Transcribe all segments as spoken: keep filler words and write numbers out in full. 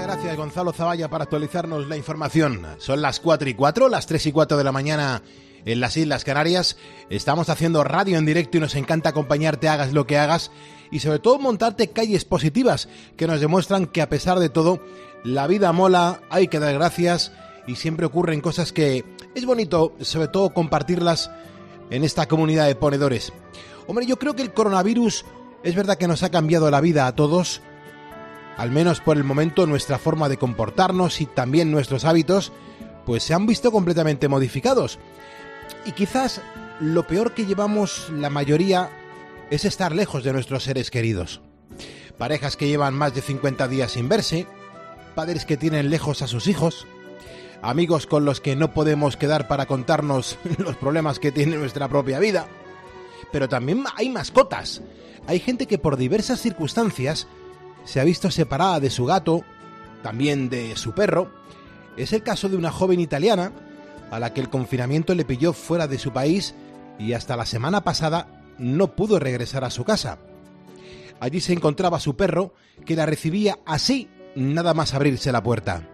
gracias, Gonzalo Zavalla, por actualizarnos la información. Son las cuatro y cuatro, las tres y cuatro de la mañana en las Islas Canarias. Estamos haciendo radio en directo y nos encanta acompañarte, hagas lo que hagas, y sobre todo montarte calles positivas que nos demuestran que a pesar de todo, la vida mola, hay que dar gracias y siempre ocurren cosas que es bonito, sobre todo compartirlas en esta comunidad de ponedores. Hombre, yo creo que el coronavirus es verdad que nos ha cambiado la vida a todos, al menos por el momento nuestra forma de comportarnos y también nuestros hábitos, pues se han visto completamente modificados. Y quizás lo peor que llevamos la mayoría es estar lejos de nuestros seres queridos. Parejas que llevan más de cincuenta días sin verse, padres que tienen lejos a sus hijos, amigos con los que no podemos quedar para contarnos los problemas que tiene nuestra propia vida. Pero también hay mascotas. Hay gente que por diversas circunstancias se ha visto separada de su gato, también de su perro. Es el caso de una joven italiana a la que el confinamiento le pilló fuera de su país y hasta la semana pasada no pudo regresar a su casa. Allí se encontraba su perro, que la recibía así, nada más abrirse la puerta.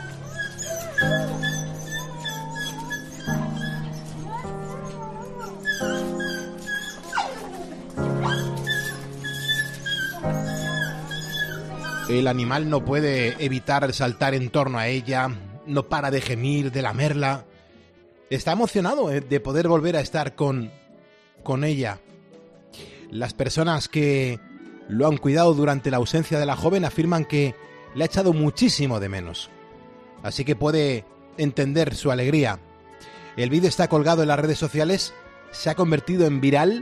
El animal no puede evitar saltar en torno a ella, no para de gemir, de lamerla. Está emocionado de poder volver a estar con, con ella. Las personas que lo han cuidado durante la ausencia de la joven afirman que le ha echado muchísimo de menos. Así que puede entender su alegría. El vídeo está colgado en las redes sociales, se ha convertido en viral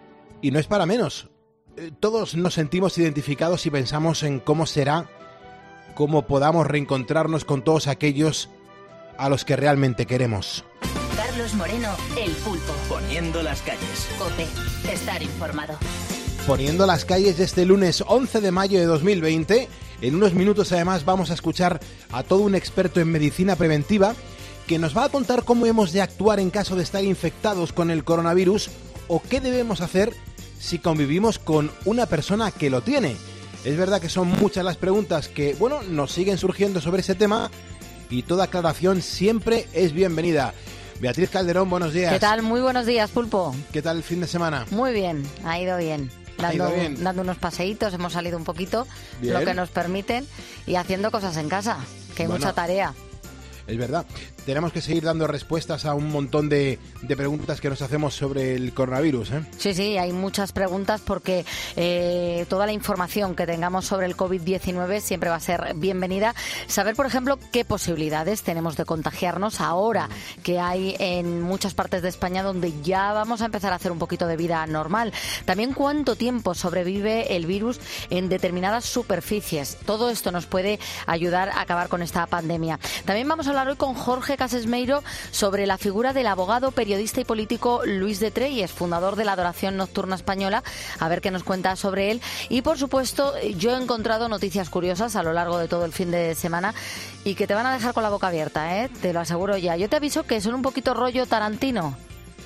y no es para menos. Todos nos sentimos identificados y pensamos en cómo será, cómo podamos reencontrarnos con todos aquellos a los que realmente queremos. Carlos Moreno, El Pulpo. Poniendo las calles. COPE. Estar informado. Poniendo las calles de este lunes once de mayo de dos mil veinte. En unos minutos además vamos a escuchar a todo un experto en medicina preventiva que nos va a contar cómo hemos de actuar en caso de estar infectados con el coronavirus o qué debemos hacer si convivimos con una persona que lo tiene. Es verdad que son muchas las preguntas que, bueno, nos siguen surgiendo sobre ese tema y toda aclaración siempre es bienvenida. Beatriz Calderón, buenos días. ¿Qué tal? Muy buenos días, Pulpo. ¿Qué tal el fin de semana? Muy bien, ha ido bien. Dando, ha ido bien. Dando unos paseitos, hemos salido un poquito, bien. Lo que nos permiten, y haciendo cosas en casa, que hay bueno, mucha tarea. Es verdad. Tenemos que seguir dando respuestas a un montón de, de preguntas que nos hacemos sobre el coronavirus, ¿eh? Sí, sí, hay muchas preguntas porque eh, toda la información que tengamos sobre el covid diecinueve siempre va a ser bienvenida. Saber, por ejemplo, qué posibilidades tenemos de contagiarnos ahora que hay en muchas partes de España donde ya vamos a empezar a hacer un poquito de vida normal. También cuánto tiempo sobrevive el virus en determinadas superficies. Todo esto nos puede ayudar a acabar con esta pandemia. También vamos a hablar hoy con Jorge Casesmeiro sobre la figura del abogado, periodista y político Luis de Trelles, fundador de la Adoración Nocturna Española, a ver qué nos cuenta sobre él. Y por supuesto, yo he encontrado noticias curiosas a lo largo de todo el fin de semana y que te van a dejar con la boca abierta, ¿eh? Te lo aseguro ya. Yo te aviso que son un poquito rollo Tarantino.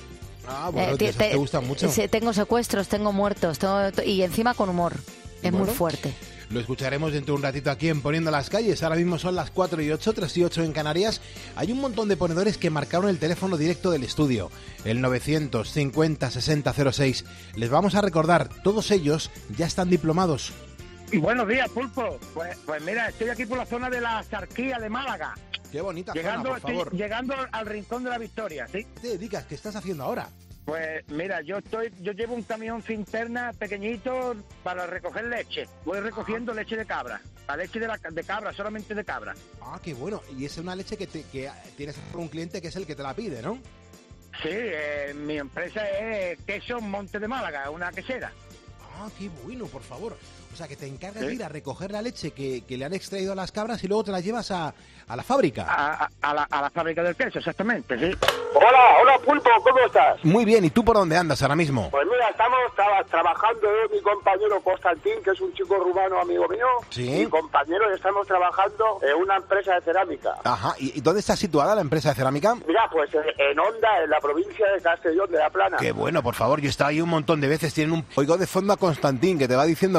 Ah, bueno, eh, te, te, te gustan mucho. Tengo secuestros, tengo muertos, tengo, y encima con humor. Es bueno, muy fuerte. Lo escucharemos dentro de un ratito aquí en Poniendo las Calles. Ahora mismo son las cuatro y ocho, tres y ocho en Canarias. Hay un montón de ponedores que marcaron el teléfono directo del estudio, el novecientos cincuenta sesenta cero seis. Les vamos a recordar, todos ellos ya están diplomados. Buenos días, Pulpo. Pues, pues mira, estoy aquí por la zona de la Sarquía de Málaga. Qué bonita llegando, zona, por favor. Estoy llegando al Rincón de la Victoria, ¿sí? ¿Qué te dedicas? ¿Qué estás haciendo ahora? Pues mira, yo estoy, yo llevo un camión cinterna pequeñito para recoger leche. Voy recogiendo ah. leche de cabra, la leche de, la, de cabra, solamente de cabra. Ah, qué bueno. Y es una leche que, te, que tienes un cliente que es el que te la pide, ¿no? Sí, eh, mi empresa es Queso Monte de Málaga, una quesera. Ah, qué bueno, por favor. O sea, que te encargas ¿Sí? de ir a recoger la leche que, que le han extraído a las cabras y luego te la llevas a, a la fábrica. A, a, a, la, a la fábrica del queso, exactamente, sí. Hola, hola Pulpo, ¿cómo estás? Muy bien, ¿y tú por dónde andas ahora mismo? Pues mira, estamos tra- trabajando yo, mi compañero Constantín, que es un chico rumano amigo mío. Sí. Mi compañero, y estamos trabajando en una empresa de cerámica. Ajá, ¿y, y dónde está situada la empresa de cerámica? Mira, pues en Honda, en la provincia de Castellón de la Plana. Qué bueno, por favor, yo he estado ahí un montón de veces, tienen un... Oigo de fondo a Constantín, que te va diciendo cosas, ¿verdad?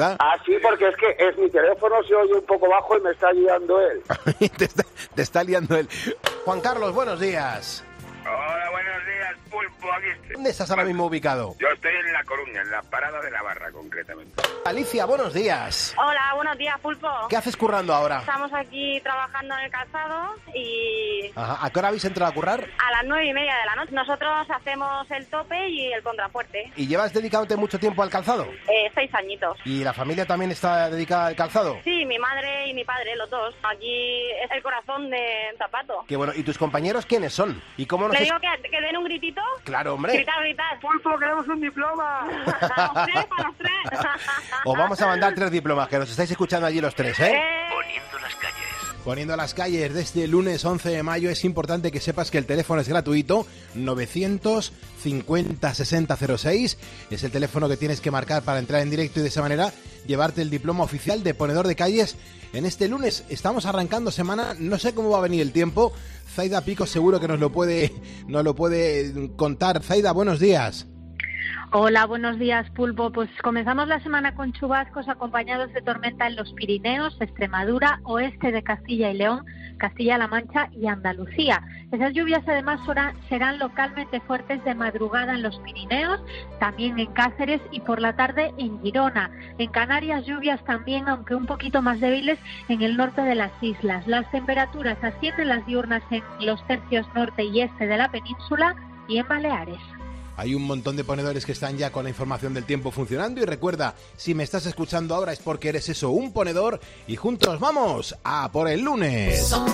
¿verdad? Ah, sí, porque es que es mi teléfono, se oye un poco bajo y me está liando él. te, está, te está liando él. Juan Carlos, buenos días. Hola, buenos días, Pulpo. Aquí estoy. ¿Dónde estás ahora mismo ubicado? Yo estoy en La Coruña, en la parada de Navarra, concretamente. Alicia, buenos días. Hola, buenos días, Pulpo. ¿Qué haces currando ahora? Estamos aquí trabajando en el calzado y... Ajá. ¿A qué hora habéis entrado a currar? A las nueve y media de la noche. Nosotros hacemos el tope y el contrafuerte. ¿Y llevas dedicándote mucho tiempo al calzado? Eh, seis añitos. ¿Y la familia también está dedicada al calzado? Sí, mi madre y mi padre, los dos. Aquí es el corazón de Zapato. Qué bueno. ¿Y tus compañeros quiénes son? ¿Y cómo nos ¿Le es... digo que, que den un gritito? Claro, hombre. Gritar, gritar. Pulpo, queremos un diploma. A los tres, a los tres. Os vamos a mandar tres diplomas, que nos estáis escuchando allí los tres, ¿eh? Eh, Poniendo las calles. Poniendo las calles desde el lunes once de mayo. Es importante que sepas que el teléfono es gratuito, novecientos cincuenta sesenta cero seis. Es el teléfono que tienes que marcar para entrar en directo y de esa manera llevarte el diploma oficial de ponedor de calles. En este lunes estamos arrancando semana, no sé cómo va a venir el tiempo. Zaida Pico seguro que nos lo puede, nos lo puede contar. Zaida, buenos días. Hola, buenos días, Pulpo. Pues comenzamos la semana con chubascos acompañados de tormenta en los Pirineos, Extremadura, oeste de Castilla y León, Castilla-La Mancha y Andalucía. Esas lluvias además serán localmente fuertes de madrugada en los Pirineos, también en Cáceres y por la tarde en Girona. En Canarias lluvias también, aunque un poquito más débiles, en el norte de las islas. Las temperaturas ascienden las diurnas en los tercios norte y este de la península y en Baleares. Hay un montón de ponedores que están ya con la información del tiempo funcionando y recuerda, si me estás escuchando ahora es porque eres eso, un ponedor, y juntos vamos a por el lunes. Son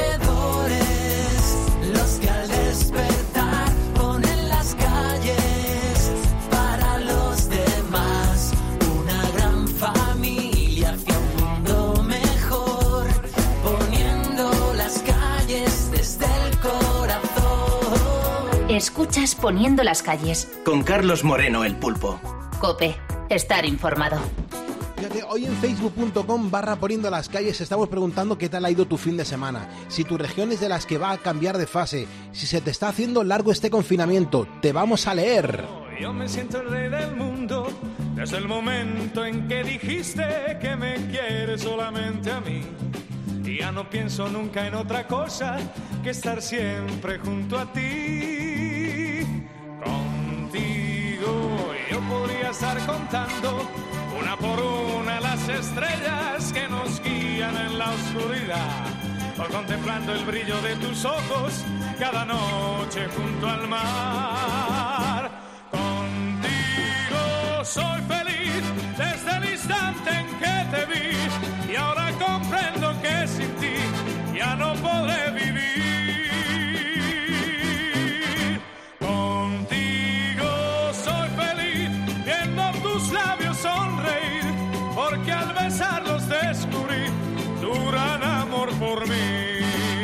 ponedores los que al despertar ponen las calles para los demás, una gran familia hacia un mundo mejor, poniendo las calles desde el corazón. Escuchas Poniendo las calles. Con Carlos Moreno, el Pulpo. COPE. Estar informado. Fíjate, hoy en facebook punto com barra Poniendo las calles estamos preguntando qué tal ha ido tu fin de semana. Si tu región es de las que va a cambiar de fase. Si se te está haciendo largo este confinamiento. Te vamos a leer. Yo me siento el rey del mundo desde el momento en que dijiste que me quieres solamente a mí. Y ya no pienso nunca en otra cosa que estar siempre junto a ti. Contigo yo podría estar contando una por una las estrellas que nos guían en la oscuridad, o contemplando el brillo de tus ojos cada noche junto al mar. Contigo soy feliz desde el instante en que te vi, y ahora comprendo que sin ti ya no podré vivir. Contigo soy feliz viendo tus labios sonreír, porque al besarlos descubrí tu gran amor por mí.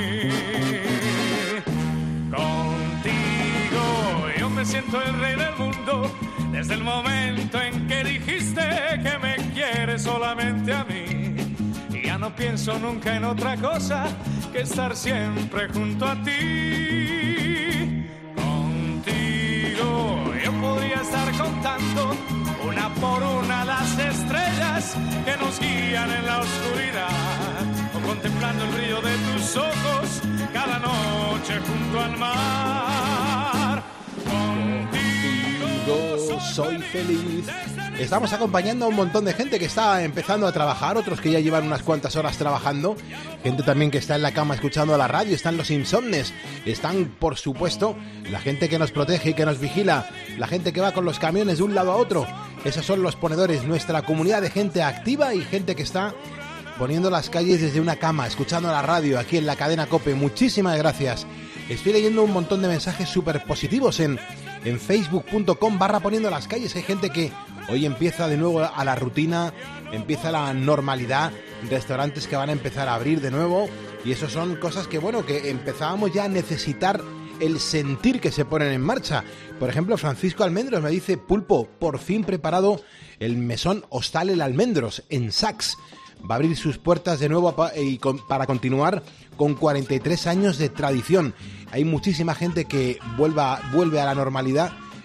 Contigo yo me siento el rey del mundo desde el momento en que dijiste que me quieres solamente a mí. Y ya no pienso nunca en otra cosa que estar siempre junto a ti. Contigo yo podría estar contando una por una las estrellas que nos guían en la oscuridad, o contemplando el brillo de tus ojos cada noche junto al mar. Contigo soy feliz. Estamos acompañando a un montón de gente que está empezando a trabajar, otros que ya llevan unas cuantas horas trabajando, gente también que está en la cama escuchando la radio, están los insomnes, están, por supuesto, la gente que nos protege y que nos vigila, la gente que va con los camiones de un lado a otro. Esos son los ponedores, nuestra comunidad de gente activa y gente que está poniendo las calles desde una cama, escuchando la radio aquí en la cadena COPE. Muchísimas gracias. Estoy leyendo un montón de mensajes súper positivos en, en facebook punto com barra Poniendo las calles. Hay gente que hoy empieza de nuevo a la rutina, empieza la normalidad, restaurantes que van a empezar a abrir de nuevo, y eso son cosas que, bueno, que empezábamos ya a necesitar el sentir que se ponen en marcha. Por ejemplo, Francisco Almendros me dice: Pulpo, por fin preparado el mesón Hostal El Almendros en Sax. Va a abrir sus puertas de nuevo y para continuar con cuarenta y tres años de tradición. Hay muchísima gente que vuelva, vuelve a la normalidad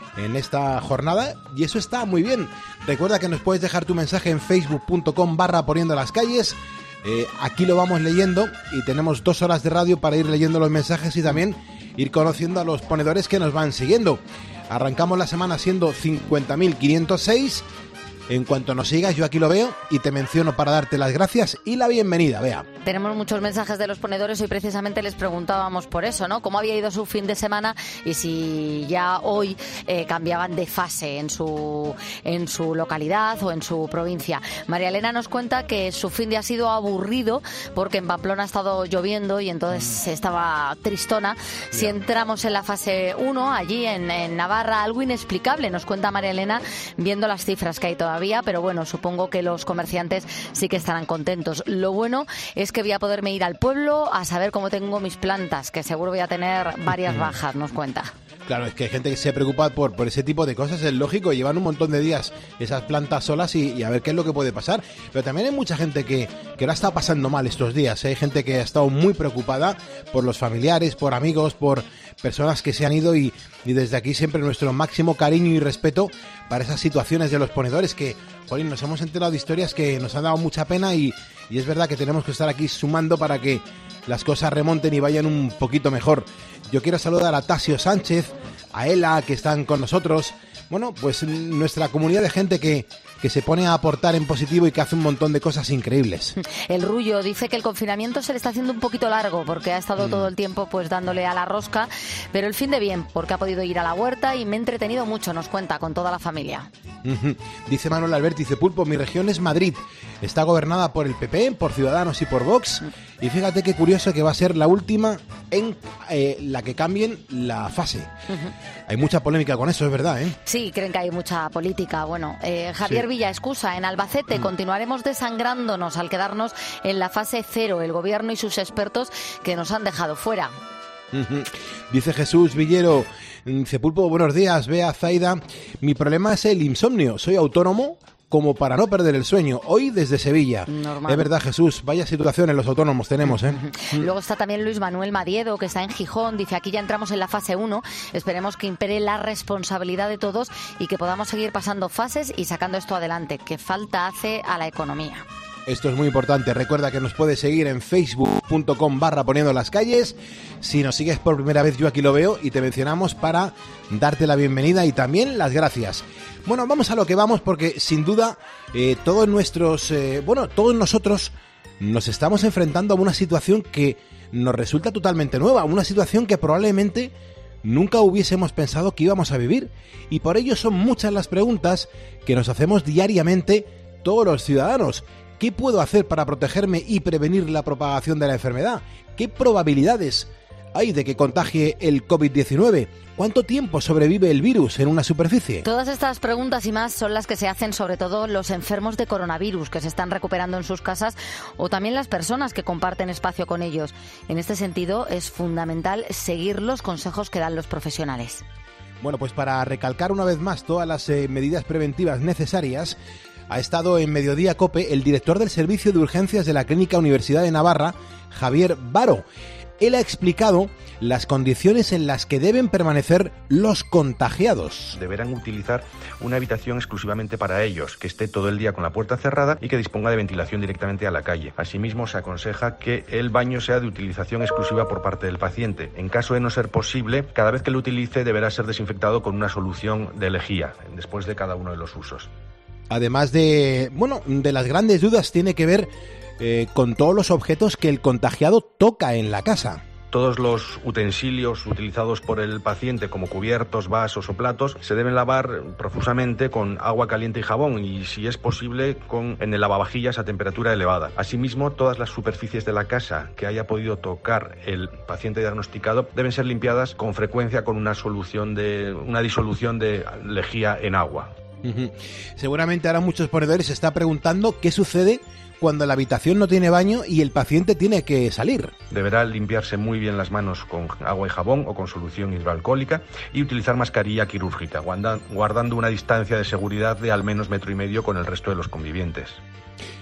en esta jornada y eso está muy bien. Recuerda que nos puedes dejar tu mensaje en facebook.com barra poniendo las calles. Eh, aquí lo vamos leyendo y tenemos dos horas de radio para ir leyendo los mensajes y también ir conociendo a los ponedores que nos van siguiendo. Arrancamos la semana siendo cincuenta mil quinientos seis. En cuanto nos sigas, yo aquí lo veo y te menciono para darte las gracias y la bienvenida, Bea. Tenemos muchos mensajes de los ponedores y precisamente les preguntábamos por eso, ¿no? Cómo había ido su fin de semana y si ya hoy eh, cambiaban de fase en su, en su localidad o en su provincia. María Elena nos cuenta que su fin de ha sido aburrido porque en Pamplona ha estado lloviendo y entonces estaba tristona. Si entramos en la fase uno, allí en, en Navarra, algo inexplicable, nos cuenta María Elena, viendo las cifras que hay todavía. Pero bueno, supongo que los comerciantes sí que estarán contentos. Lo bueno es que voy a poderme ir al pueblo a saber cómo tengo mis plantas, que seguro voy a tener varias bajas, nos cuenta. Claro, es que hay gente que se preocupa por, por ese tipo de cosas, es lógico, llevan un montón de días esas plantas solas y, y a ver qué es lo que puede pasar. Pero también hay mucha gente que, que la está pasando mal estos días, ¿eh? Hay gente que ha estado muy preocupada por los familiares, por amigos, por personas que se han ido y, y desde aquí siempre nuestro máximo cariño y respeto para esas situaciones de los ponedores que, jolín, nos hemos enterado de historias que nos han dado mucha pena y, y es verdad que tenemos que estar aquí sumando para que las cosas remonten y vayan un poquito mejor. Yo quiero saludar a Tasio Sánchez, a Ela, que están con nosotros. Bueno, pues nuestra comunidad de gente que, que se pone a aportar en positivo y que hace un montón de cosas increíbles. El Rullo dice que el confinamiento se le está haciendo un poquito largo porque ha estado mm. todo el tiempo pues dándole a la rosca, pero el fin de bien porque ha podido ir a la huerta y me he entretenido mucho, nos cuenta, con toda la familia. Uh-huh. Dice Manuel Albert, dice Pulpo, mi región es Madrid, está gobernada por el P P, por Ciudadanos y por Vox, mm. y fíjate qué curioso que va a ser la última en eh, la que cambien la fase. Uh-huh. Hay mucha polémica con eso, es verdad, ¿eh? Sí, creen que hay mucha política. Bueno, eh, Javier sí. Villa excusa, en Albacete mm. continuaremos desangrándonos al quedarnos en la fase cero, el gobierno y sus expertos que nos han dejado fuera. Uh-huh. Dice Jesús Villero, dice Pulpo, buenos días, Bea, Zaida, mi problema es el insomnio, soy autónomo como para no perder el sueño, hoy desde Sevilla. Normal. Es verdad, Jesús, vaya situación en los autónomos tenemos, ¿eh? Luego está también Luis Manuel Madiedo, que está en Gijón, dice, aquí ya entramos en la fase uno, esperemos que impere la responsabilidad de todos y que podamos seguir pasando fases y sacando esto adelante, que falta hace a la economía. Esto es muy importante. Recuerda que nos puedes seguir en facebook.com barra poniendo las calles. Si nos sigues por primera vez, yo aquí lo veo y te mencionamos para darte la bienvenida y también las gracias. Bueno, vamos a lo que vamos porque sin duda eh, todos nuestros, eh, bueno, todos nosotros nos estamos enfrentando a una situación que nos resulta totalmente nueva, una situación que probablemente nunca hubiésemos pensado que íbamos a vivir y por ello son muchas las preguntas que nos hacemos diariamente todos los ciudadanos. ¿Qué puedo hacer para protegerme y prevenir la propagación de la enfermedad? ¿Qué probabilidades hay de que contagie el covid diecinueve? ¿Cuánto tiempo sobrevive el virus en una superficie? Todas estas preguntas y más son las que se hacen sobre todo los enfermos de coronavirus que se están recuperando en sus casas o también las personas que comparten espacio con ellos. En este sentido es fundamental seguir los consejos que dan los profesionales. Bueno, pues para recalcar una vez más todas las eh, medidas preventivas necesarias, ha estado en Mediodía COPE el director del Servicio de Urgencias de la Clínica Universidad de Navarra, Javier Baro. Él ha explicado las condiciones en las que deben permanecer los contagiados. Deberán utilizar una habitación exclusivamente para ellos, que esté todo el día con la puerta cerrada y que disponga de ventilación directamente a la calle. Asimismo, se aconseja que el baño sea de utilización exclusiva por parte del paciente. En caso de no ser posible, cada vez que lo utilice deberá ser desinfectado con una solución de lejía, después de cada uno de los usos. Además de, bueno, de las grandes dudas tiene que ver eh, con todos los objetos que el contagiado toca en la casa. Todos los utensilios utilizados por el paciente, como cubiertos, vasos o platos, se deben lavar profusamente con agua caliente y jabón y, si es posible, con, en el lavavajillas a temperatura elevada. Asimismo, todas las superficies de la casa que haya podido tocar el paciente diagnosticado deben ser limpiadas con frecuencia con una solución de, una disolución de lejía en agua. Uh-huh. Seguramente ahora muchos ponedores se están preguntando qué sucede cuando la habitación no tiene baño y el paciente tiene que salir. Deberá limpiarse muy bien las manos con agua y jabón o con solución hidroalcohólica y utilizar mascarilla quirúrgica, guardando una distancia de seguridad de al menos metro y medio con el resto de los convivientes.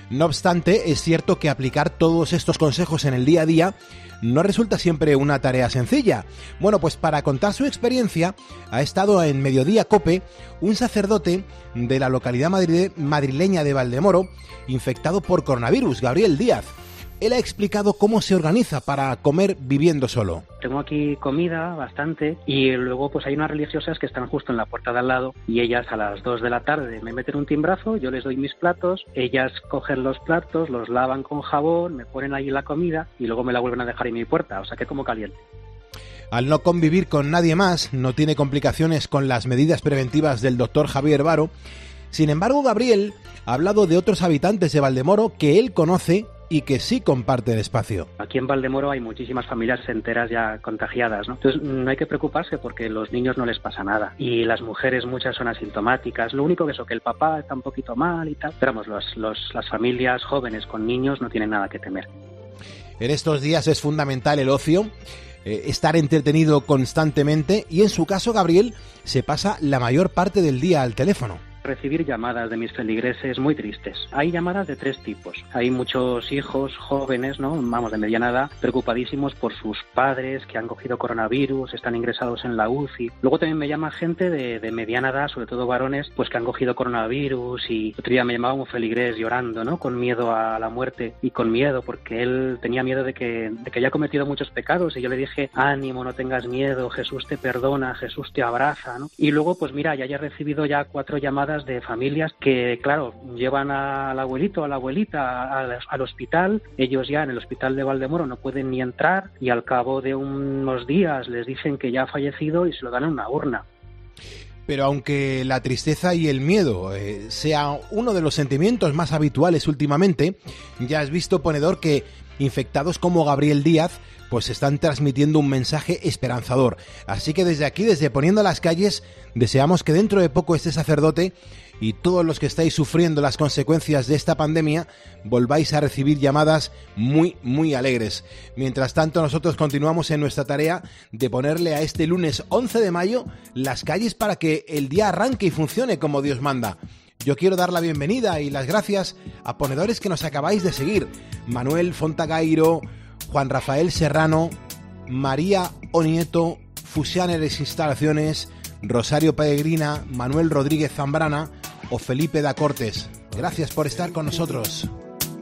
No obstante, es cierto que aplicar todos estos consejos en el día a día no resulta siempre una tarea sencilla. Bueno, pues para contar su experiencia ha estado en Mediodía COPE un sacerdote de la localidad madrile- madrileña de Valdemoro infectado por coronavirus, Gabriel Díaz. Él ha explicado cómo se organiza para comer viviendo solo. Tengo aquí comida bastante y luego pues hay unas religiosas que están justo en la puerta de al lado y ellas a las dos de la tarde me meten un timbrazo, yo les doy mis platos, ellas cogen los platos, los lavan con jabón, me ponen ahí la comida y luego me la vuelven a dejar en mi puerta, o sea que como caliente. Al no convivir con nadie más, no tiene complicaciones con las medidas preventivas del doctor Javier Baro. Sin embargo, Gabriel ha hablado de otros habitantes de Valdemoro que él conoce y que sí comparte el espacio. Aquí en Valdemoro hay muchísimas familias enteras ya contagiadas, ¿no? Entonces no hay que preocuparse porque a los niños no les pasa nada y las mujeres muchas son asintomáticas. Lo único que eso, que el papá está un poquito mal y tal. Pero vamos, los, los, las familias jóvenes con niños no tienen nada que temer. En estos días es fundamental el ocio, eh, estar entretenido constantemente y en su caso, Gabriel se pasa la mayor parte del día al teléfono. Recibir llamadas de mis feligreses muy tristes. Hay llamadas de tres tipos. Hay muchos hijos jóvenes, ¿no? Vamos, de mediana edad, preocupadísimos por sus padres que han cogido coronavirus, están ingresados en la U C I. Luego también me llama gente de, de mediana edad, sobre todo varones, pues que han cogido coronavirus y otro día me llamaba un feligrés llorando, ¿no? Con miedo a la muerte y con miedo porque él tenía miedo de que, de que haya cometido muchos pecados y yo le dije, ánimo, no tengas miedo, Jesús te perdona, Jesús te abraza, ¿no? Y luego, pues mira, ya he recibido ya cuatro llamadas de familias que, claro, llevan al abuelito, a la abuelita al, al hospital. Ellos ya en el hospital de Valdemoro no pueden ni entrar y al cabo de unos días les dicen que ya ha fallecido y se lo dan en una urna. Pero aunque la tristeza y el miedo eh, sea uno de los sentimientos más habituales últimamente, ya has visto, ponedor, que infectados como Gabriel Díaz pues están transmitiendo un mensaje esperanzador. Así que desde aquí, desde Poniendo las Calles, deseamos que dentro de poco este sacerdote y todos los que estáis sufriendo las consecuencias de esta pandemia volváis a recibir llamadas muy, muy alegres. Mientras tanto, nosotros continuamos en nuestra tarea de ponerle a este lunes once de mayo las calles para que el día arranque y funcione como Dios manda. Yo quiero dar la bienvenida y las gracias a ponedores que nos acabáis de seguir. Manuel Fontagairo, Juan Rafael Serrano, María Onieto, Fusianeres Instalaciones, Rosario Peregrina, Manuel Rodríguez Zambrana o Felipe da Cortes. Gracias por estar con nosotros.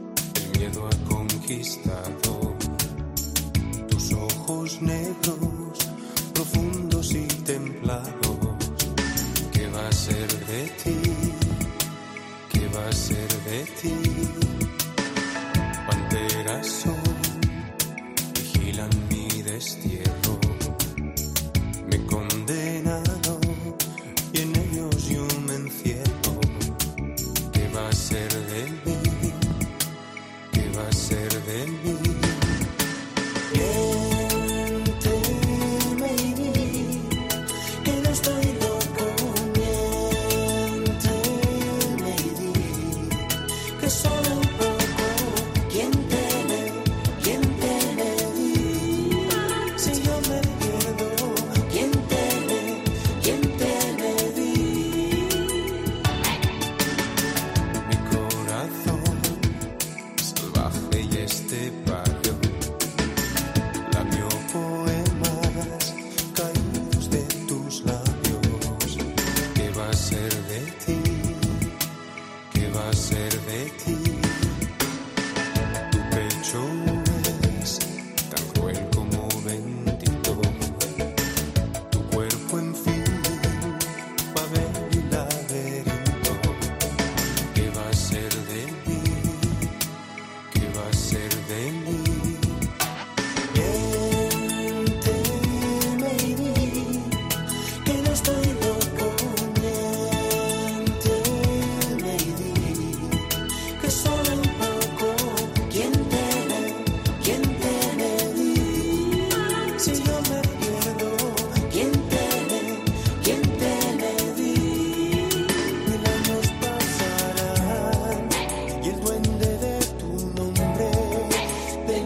El miedo ha conquistado tus ojos negros, profundos y templados. ¿Qué va a ser de ti? ¿Qué va a ser de ti? Panteras son, vigilan mi destierro, me he condenado y en ellos yo me encierro. ¿Qué va a ser de mí? ¿Qué va a ser de mí? Miénteme y di que no estoy loco. Miénteme y di que solo un poco. ¿Quién teme? ¿Quién teme? Di si yo me pierdo. ¿Quién teme? ¿Quién teme? Di mi corazón salvaje y este barrio lamió poemas caídos de tus labios. ¿Qué va a ser de ti? ¿Qué va a ser de ti? Tu pecho es tan cruel como bendito, tu cuerpo en fin papel y laberinto. ¿Qué va a ser de mí? ¿Qué va a ser de mí? Miénteme y di que no estoy loco. Miénteme y di que solo un poco. ¿Quién teme? ¿Quién teme? Di si yo me pierdo. ¿Quién teme? ¿Quién teme? Di mil años pasarán y el duende de tu nombre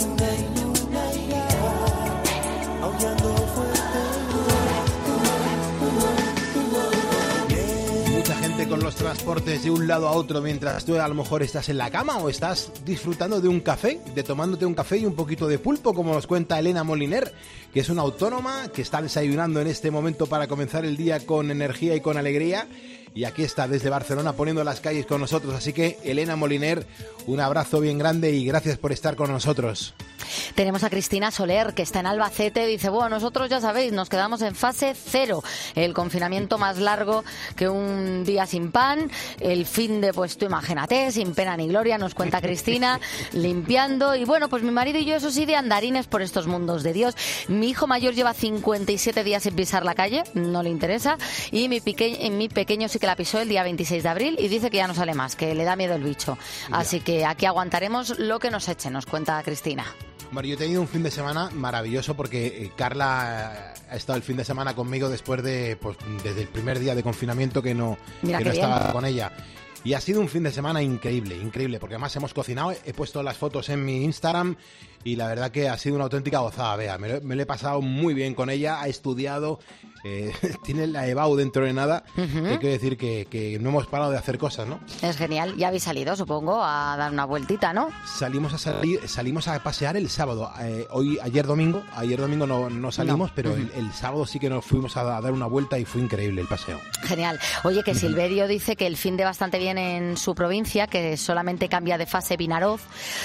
transportes de un lado a otro mientras tú a lo mejor estás en la cama o estás disfrutando de un café, de tomándote un café y un poquito de pulpo, como nos cuenta Elena Moliner, que es una autónoma que está desayunando en este momento para comenzar el día con energía y con alegría. Y aquí está desde Barcelona poniendo las calles con nosotros. Así que, Elena Moliner, un abrazo bien grande y gracias por estar con nosotros. Tenemos a Cristina Soler, que está en Albacete. Dice, bueno, nosotros ya sabéis, nos quedamos en fase cero. El confinamiento más largo que un día sin pan. El fin de, pues tú imagínate, sin pena ni gloria, nos cuenta Cristina, limpiando. Y bueno, pues mi marido y yo, eso sí, de andarines por estos mundos de Dios. Mi hijo mayor lleva cincuenta y siete días sin pisar la calle, no le interesa. Y mi, peque- mi pequeño sí que la pisó el día veintiséis de abril y dice que ya no sale más, que le da miedo el bicho. Ya. Así que aquí aguantaremos lo que nos eche, nos cuenta Cristina. Bueno, yo he tenido un fin de semana maravilloso porque Carla ha estado el fin de semana conmigo después de, pues, desde el primer día de confinamiento que no, que no estaba con ella. Y ha sido un fin de semana increíble, increíble, porque además hemos cocinado, he puesto las fotos en mi Instagram y la verdad que ha sido una auténtica gozada, vea, me lo, me lo he pasado muy bien con ella, ha estudiado, eh, tiene la E B A U dentro de nada, uh-huh. Hay que decir que, que no hemos parado de hacer cosas, ¿no? Es genial, ya habéis salido, supongo, a dar una vueltita, ¿no? Salimos a salir, salimos a pasear el sábado, eh, hoy, ayer domingo, ayer domingo no, no salimos, no. pero uh-huh. el, el sábado sí que nos fuimos a, a dar una vuelta y fue increíble el paseo. Genial, oye, que uh-huh. Silverio dice que el fin de bastante bien en su provincia, que solamente cambia de fase Vinaroz,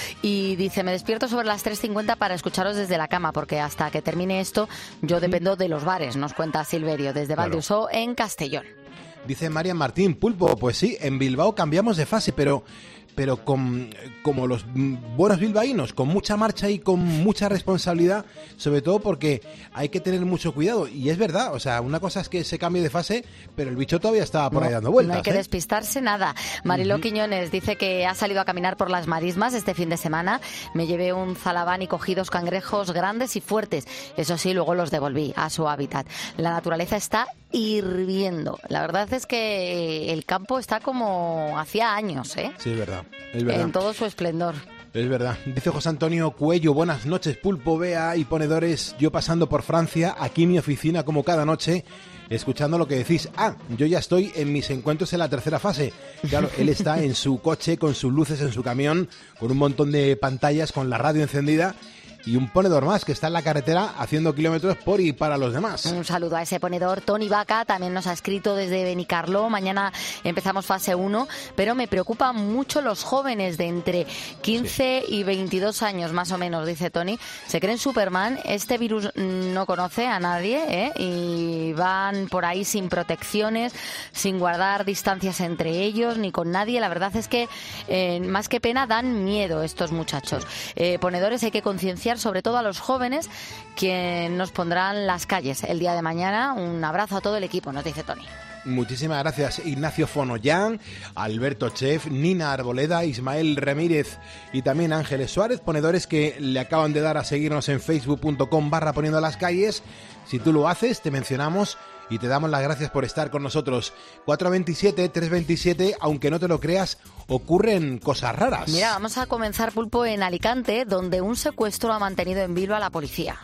y dice, me despierto sobre las tres cincuenta para escucharos desde la cama, porque hasta que termine esto yo dependo de los bares, nos cuenta Silverio, desde claro. Valdeusó, en Castellón. Dice Marian Martín, Pulpo, pues sí, en Bilbao cambiamos de fase, pero... pero con, como los buenos bilbaínos, con mucha marcha y con mucha responsabilidad, sobre todo porque hay que tener mucho cuidado. Y es verdad, o sea, una cosa es que se cambie de fase, pero el bicho todavía estaba por no, ahí dando vueltas. No hay que ¿eh? despistarse nada. Mariló uh-huh. Quiñones dice que ha salido a caminar por las marismas este fin de semana. Me llevé un zalabán y cogí dos cangrejos grandes y fuertes. Eso sí, luego los devolví a su hábitat. La naturaleza está hirviendo. La verdad es que el campo está como hacía años, ¿eh? Sí, es verdad. Es verdad. En todo su esplendor. Es verdad. Dice José Antonio Cuello, buenas noches, Pulpo, Bea y ponedores. Yo pasando por Francia, aquí en mi oficina como cada noche, escuchando lo que decís. Ah, yo ya estoy en mis encuentros en la tercera fase. Claro, él está en su coche, con sus luces en su camión, con un montón de pantallas, con la radio encendida. Y un ponedor más que está en la carretera haciendo kilómetros por y para los demás. Un saludo a ese ponedor. Tony Vaca también nos ha escrito desde Benicarló. Mañana empezamos fase uno, pero me preocupan mucho los jóvenes de entre quince sí. y veintidós años, más o menos, dice Tony. Se creen Superman. Este virus no conoce a nadie, ¿eh? Y van por ahí sin protecciones, sin guardar distancias entre ellos, ni con nadie. La verdad es que, eh, más que pena, dan miedo estos muchachos. Eh, ponedores, hay que concienciar sobre todo a los jóvenes que nos pondrán las calles el día de mañana. Un abrazo a todo el equipo, nos dice Tony. Muchísimas gracias Ignacio Fonollán, Alberto Chef, Nina Arboleda, Ismael Ramírez y también Ángeles Suárez, ponedores que le acaban de dar a seguirnos en facebook.com barra poniendo las calles. Si tú lo haces, te mencionamos y te damos las gracias por estar con nosotros. cuatro veintisiete, tres veintisiete, aunque no te lo creas, ocurren cosas raras. Mira, vamos a comenzar, Pulpo, en Alicante, donde un secuestro ha mantenido en vilo a la policía.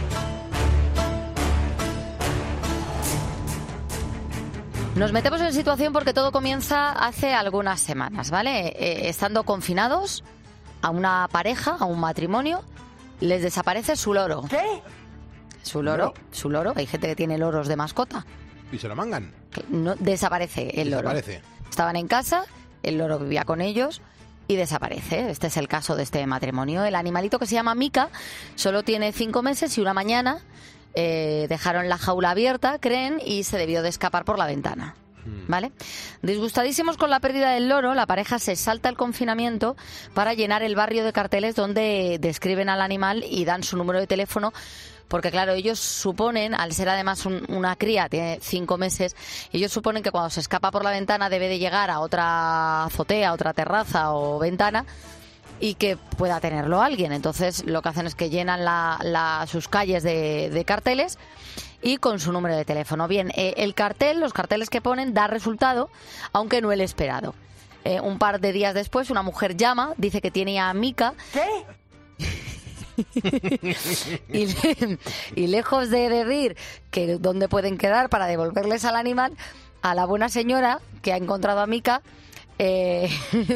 Nos metemos en situación porque todo comienza hace algunas semanas, ¿vale? Eh, estando confinados, a una pareja, a un matrimonio, les desaparece su loro. ¿Qué? Su loro, ¿Loro? su loro. Hay gente que tiene loros de mascota. ¿Y se lo mangan? No, desaparece el loro. Desaparece. Estaban en casa, el loro vivía con ellos y desaparece. Este es el caso de este matrimonio. El animalito, que se llama Mica, solo tiene cinco meses y una mañana eh, dejaron la jaula abierta, creen, y se debió de escapar por la ventana. ¿Vale? Disgustadísimos con la pérdida del loro, la pareja se salta el confinamiento para llenar el barrio de carteles donde describen al animal y dan su número de teléfono, porque claro, ellos suponen, al ser además un, una cría, tiene cinco meses, ellos suponen que cuando se escapa por la ventana debe de llegar a otra azotea, otra terraza o ventana y que pueda tenerlo alguien. Entonces lo que hacen es que llenan la, la, sus calles de, de carteles y con su número de teléfono. Bien, eh, el cartel, los carteles que ponen, da resultado, aunque no el esperado. Eh, un par de días después, una mujer llama, dice que tiene a Mica. ¿Qué? y, le, y lejos de decir que dónde pueden quedar para devolverles al animal, a la buena señora, que ha encontrado a Mika, eh,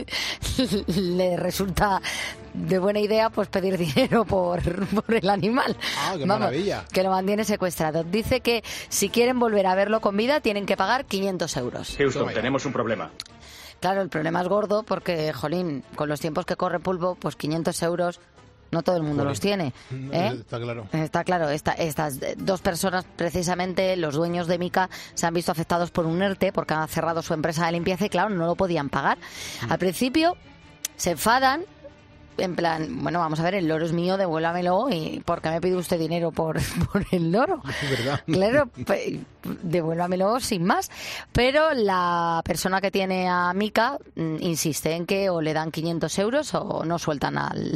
le resulta de buena idea pues pedir dinero por, por el animal. Ah, qué Vamos, maravilla. que lo mantiene secuestrado. Dice que si quieren volver a verlo con vida tienen que pagar quinientos euros. Houston, tenemos un problema. Claro, el problema es gordo porque, jolín, con los tiempos que corre Pulpo, pues quinientos euros no todo el mundo Jolín. los tiene. No, ¿eh? Está claro. Está claro, esta- estas dos personas, precisamente los dueños de Mika, se han visto afectados por un ERTE porque han cerrado su empresa de limpieza y, claro, no lo podían pagar. Al principio se enfadan, en plan, bueno, vamos a ver, el loro es mío, devuélvamelo, y ¿por qué me pide usted dinero por, por el loro? Es verdad. Claro, pues, devuélvamelo sin más. Pero la persona que tiene a Mika mm, insiste en que o le dan quinientos euros o no sueltan al,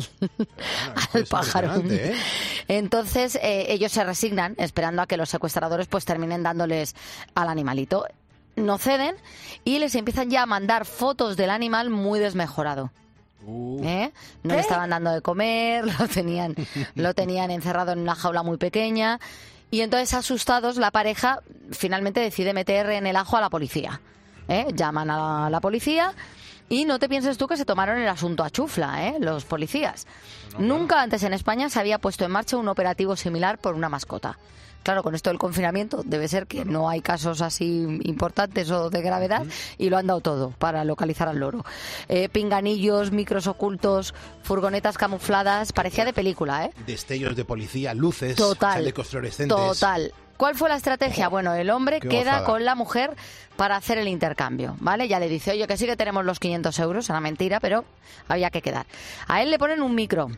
al pájaro. impresionante, ¿eh? Entonces eh, ellos se resignan esperando a que los secuestradores pues terminen dándoles al animalito. No ceden y les empiezan ya a mandar fotos del animal muy desmejorado. Uh. ¿Eh? No le estaban dando de comer, lo tenían, lo tenían encerrado en una jaula muy pequeña. Y entonces, asustados, la pareja finalmente decide meter en el ajo a la policía. ¿Eh? Llaman a la, la policía y no te pienses tú que se tomaron el asunto a chufla, ¿eh? Los policías. Nunca antes en España se había puesto en marcha un operativo similar por una mascota. Claro, con esto del confinamiento debe ser que no hay casos así importantes o de gravedad y lo han dado todo para localizar al loro. Eh, pinganillos, micros ocultos, furgonetas camufladas, parecía de película, ¿eh? Destellos de policía, luces, Total, chalecos fluorescentes. Total. ¿Cuál fue la estrategia? Bueno, el hombre Qué queda gozada. con la mujer para hacer el intercambio, ¿vale? Ya le dice, oye, que sí que tenemos los quinientos euros, era mentira, pero había que quedar. A él le ponen un micro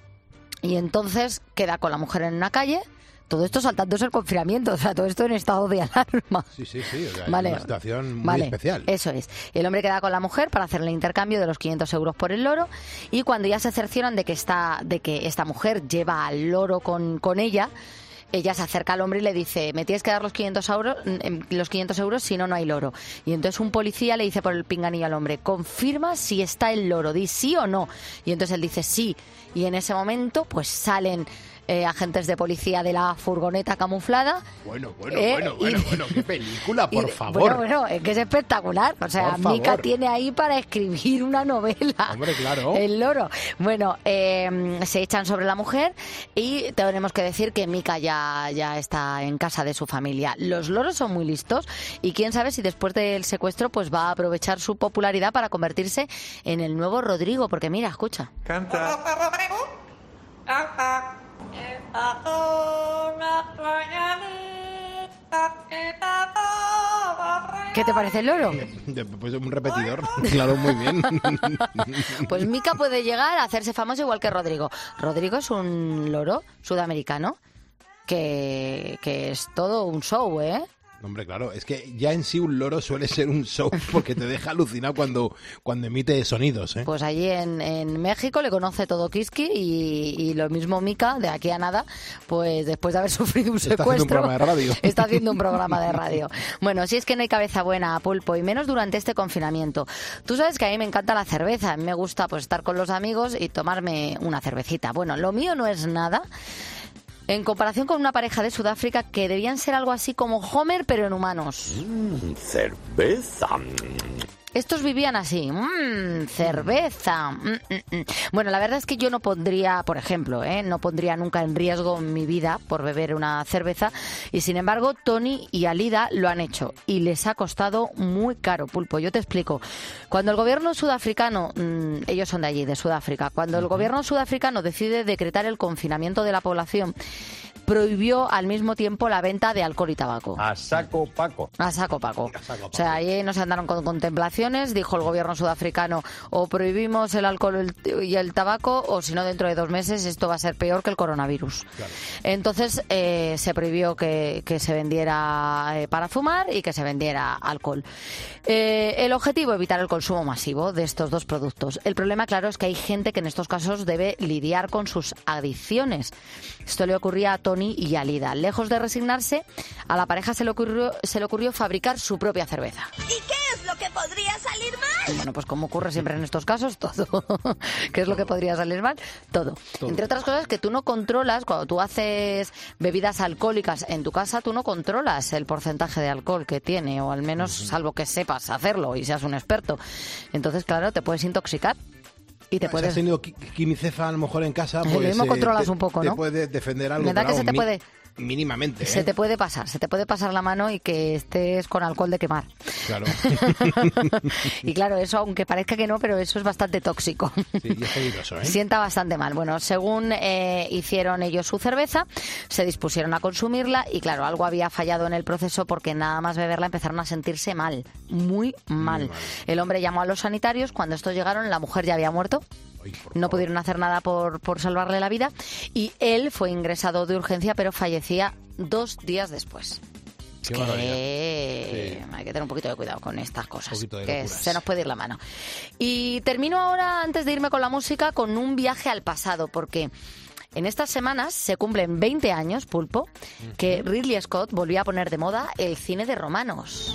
y entonces queda con la mujer en una calle. Todo esto saltándose el confinamiento, o sea, todo esto en estado de alarma. Sí, sí, sí, o sea, es Vale. una situación muy Vale, especial. Eso es. El hombre queda con la mujer para hacer el intercambio de los quinientos euros por el loro y cuando ya se cercioran de que esta, de que esta mujer lleva al loro con, con ella, ella se acerca al hombre y le dice, me tienes que dar los quinientos euros, los quinientos euros, si no, no hay loro. Y entonces un policía le dice por el pinganillo al hombre, confirma si está el loro, di sí o no. Y entonces él dice sí. Y en ese momento pues salen eh, agentes de policía de la furgoneta camuflada. Bueno, bueno, Eh, bueno, y- bueno, bueno, qué película, por Y- favor. Bueno, bueno, es que es espectacular. O sea, Por favor. Mika tiene ahí para escribir una novela. Hombre, claro. El loro. Bueno, eh, se echan sobre la mujer y tenemos que decir que Mika ya, ya está en casa de su familia. Los loros son muy listos y quién sabe si después del secuestro pues va a aprovechar su popularidad para convertirse en el nuevo Rodrigo. Porque mira, escucha. Canta. ¿Qué te parece el loro? De- Pues un repetidor, claro, muy bien. Pues Mika puede llegar a hacerse famoso igual que Rodrigo. Rodrigo es un loro sudamericano que, que es todo un show, ¿eh? Hombre, claro, es que ya en sí un loro suele ser un show porque te deja alucinado cuando, cuando emite sonidos, ¿eh? Pues allí en, en México le conoce todo Kiski y, y lo mismo Mika, de aquí a nada, pues después de haber sufrido un Está haciendo secuestro... un programa de radio. Está haciendo un programa de radio. Bueno, si es que no hay cabeza buena, Pulpo, y menos durante este confinamiento. Tú sabes que a mí me encanta la cerveza, a mí me gusta pues estar con los amigos y tomarme una cervecita. Bueno, lo mío no es nada en comparación con una pareja de Sudáfrica que debían ser algo así como Homer, pero en humanos. cerveza. Estos vivían así, mmm, cerveza. mm, mm, mm. Bueno, la verdad es que yo no pondría, por ejemplo, ¿eh? no pondría nunca en riesgo mi vida por beber una cerveza. Y sin embargo, Tony y Alida lo han hecho y les ha costado muy caro, Pulpo. Yo te explico. Cuando el gobierno sudafricano, mmm, ellos son de allí, de Sudáfrica, cuando el gobierno sudafricano decide decretar el confinamiento de la población, prohibió al mismo tiempo la venta de alcohol y tabaco. A saco Paco. A saco Paco. O sea, ahí no se andaron con contemplaciones, dijo el gobierno sudafricano, o prohibimos el alcohol y el tabaco, o si no, dentro de dos meses esto va a ser peor que el coronavirus. Claro. Entonces eh, se prohibió que, que se vendiera eh, para fumar y que se vendiera alcohol. Eh, el objetivo, evitar el consumo masivo de estos dos productos. El problema, claro, es que hay gente que en estos casos debe lidiar con sus adicciones. Esto le ocurría a Tony y a Lida. Lejos de resignarse, a la pareja se le ocurrió, se le ocurrió fabricar su propia cerveza. ¿Y qué es lo que podría salir mal? Bueno, pues como ocurre siempre en estos casos, todo. ¿Qué es lo que podría salir mal? Todo. todo. Entre otras cosas que tú no controlas, cuando tú haces bebidas alcohólicas en tu casa, tú no controlas el porcentaje de alcohol que tiene, o al menos uh-huh. salvo que sepas hacerlo y seas un experto. Entonces, claro, te puedes intoxicar. Y te puedes... Si has tenido quimicefa a lo mejor en casa, pues... Lo mismo controlas te, un poco, ¿no? Te puedes defender algo. Me da que se te puede... Mínimamente, ¿eh? Se te puede pasar, se te puede pasar la mano y que estés con alcohol de quemar. Claro. Y claro, eso, aunque parezca que no, pero eso es bastante tóxico. Sí, y es peligroso, ¿eh? Sienta bastante mal. Bueno, según eh, hicieron ellos su cerveza, se dispusieron a consumirla y claro, algo había fallado en el proceso porque nada más beberla empezaron a sentirse mal, muy mal. Muy mal. El hombre llamó a los sanitarios, cuando estos llegaron la mujer ya había muerto. Ay, no pudieron hacer nada por, por salvarle la vida y él fue ingresado de urgencia pero fallecía dos días después. Qué que sí. Hay que tener un poquito de cuidado con estas cosas, que locuras. Se nos puede ir la mano. Y termino ahora, antes de irme con la música, con un viaje al pasado, porque en estas semanas se cumplen veinte años, Pulpo, que Ridley Scott volvió a poner de moda el cine de romanos.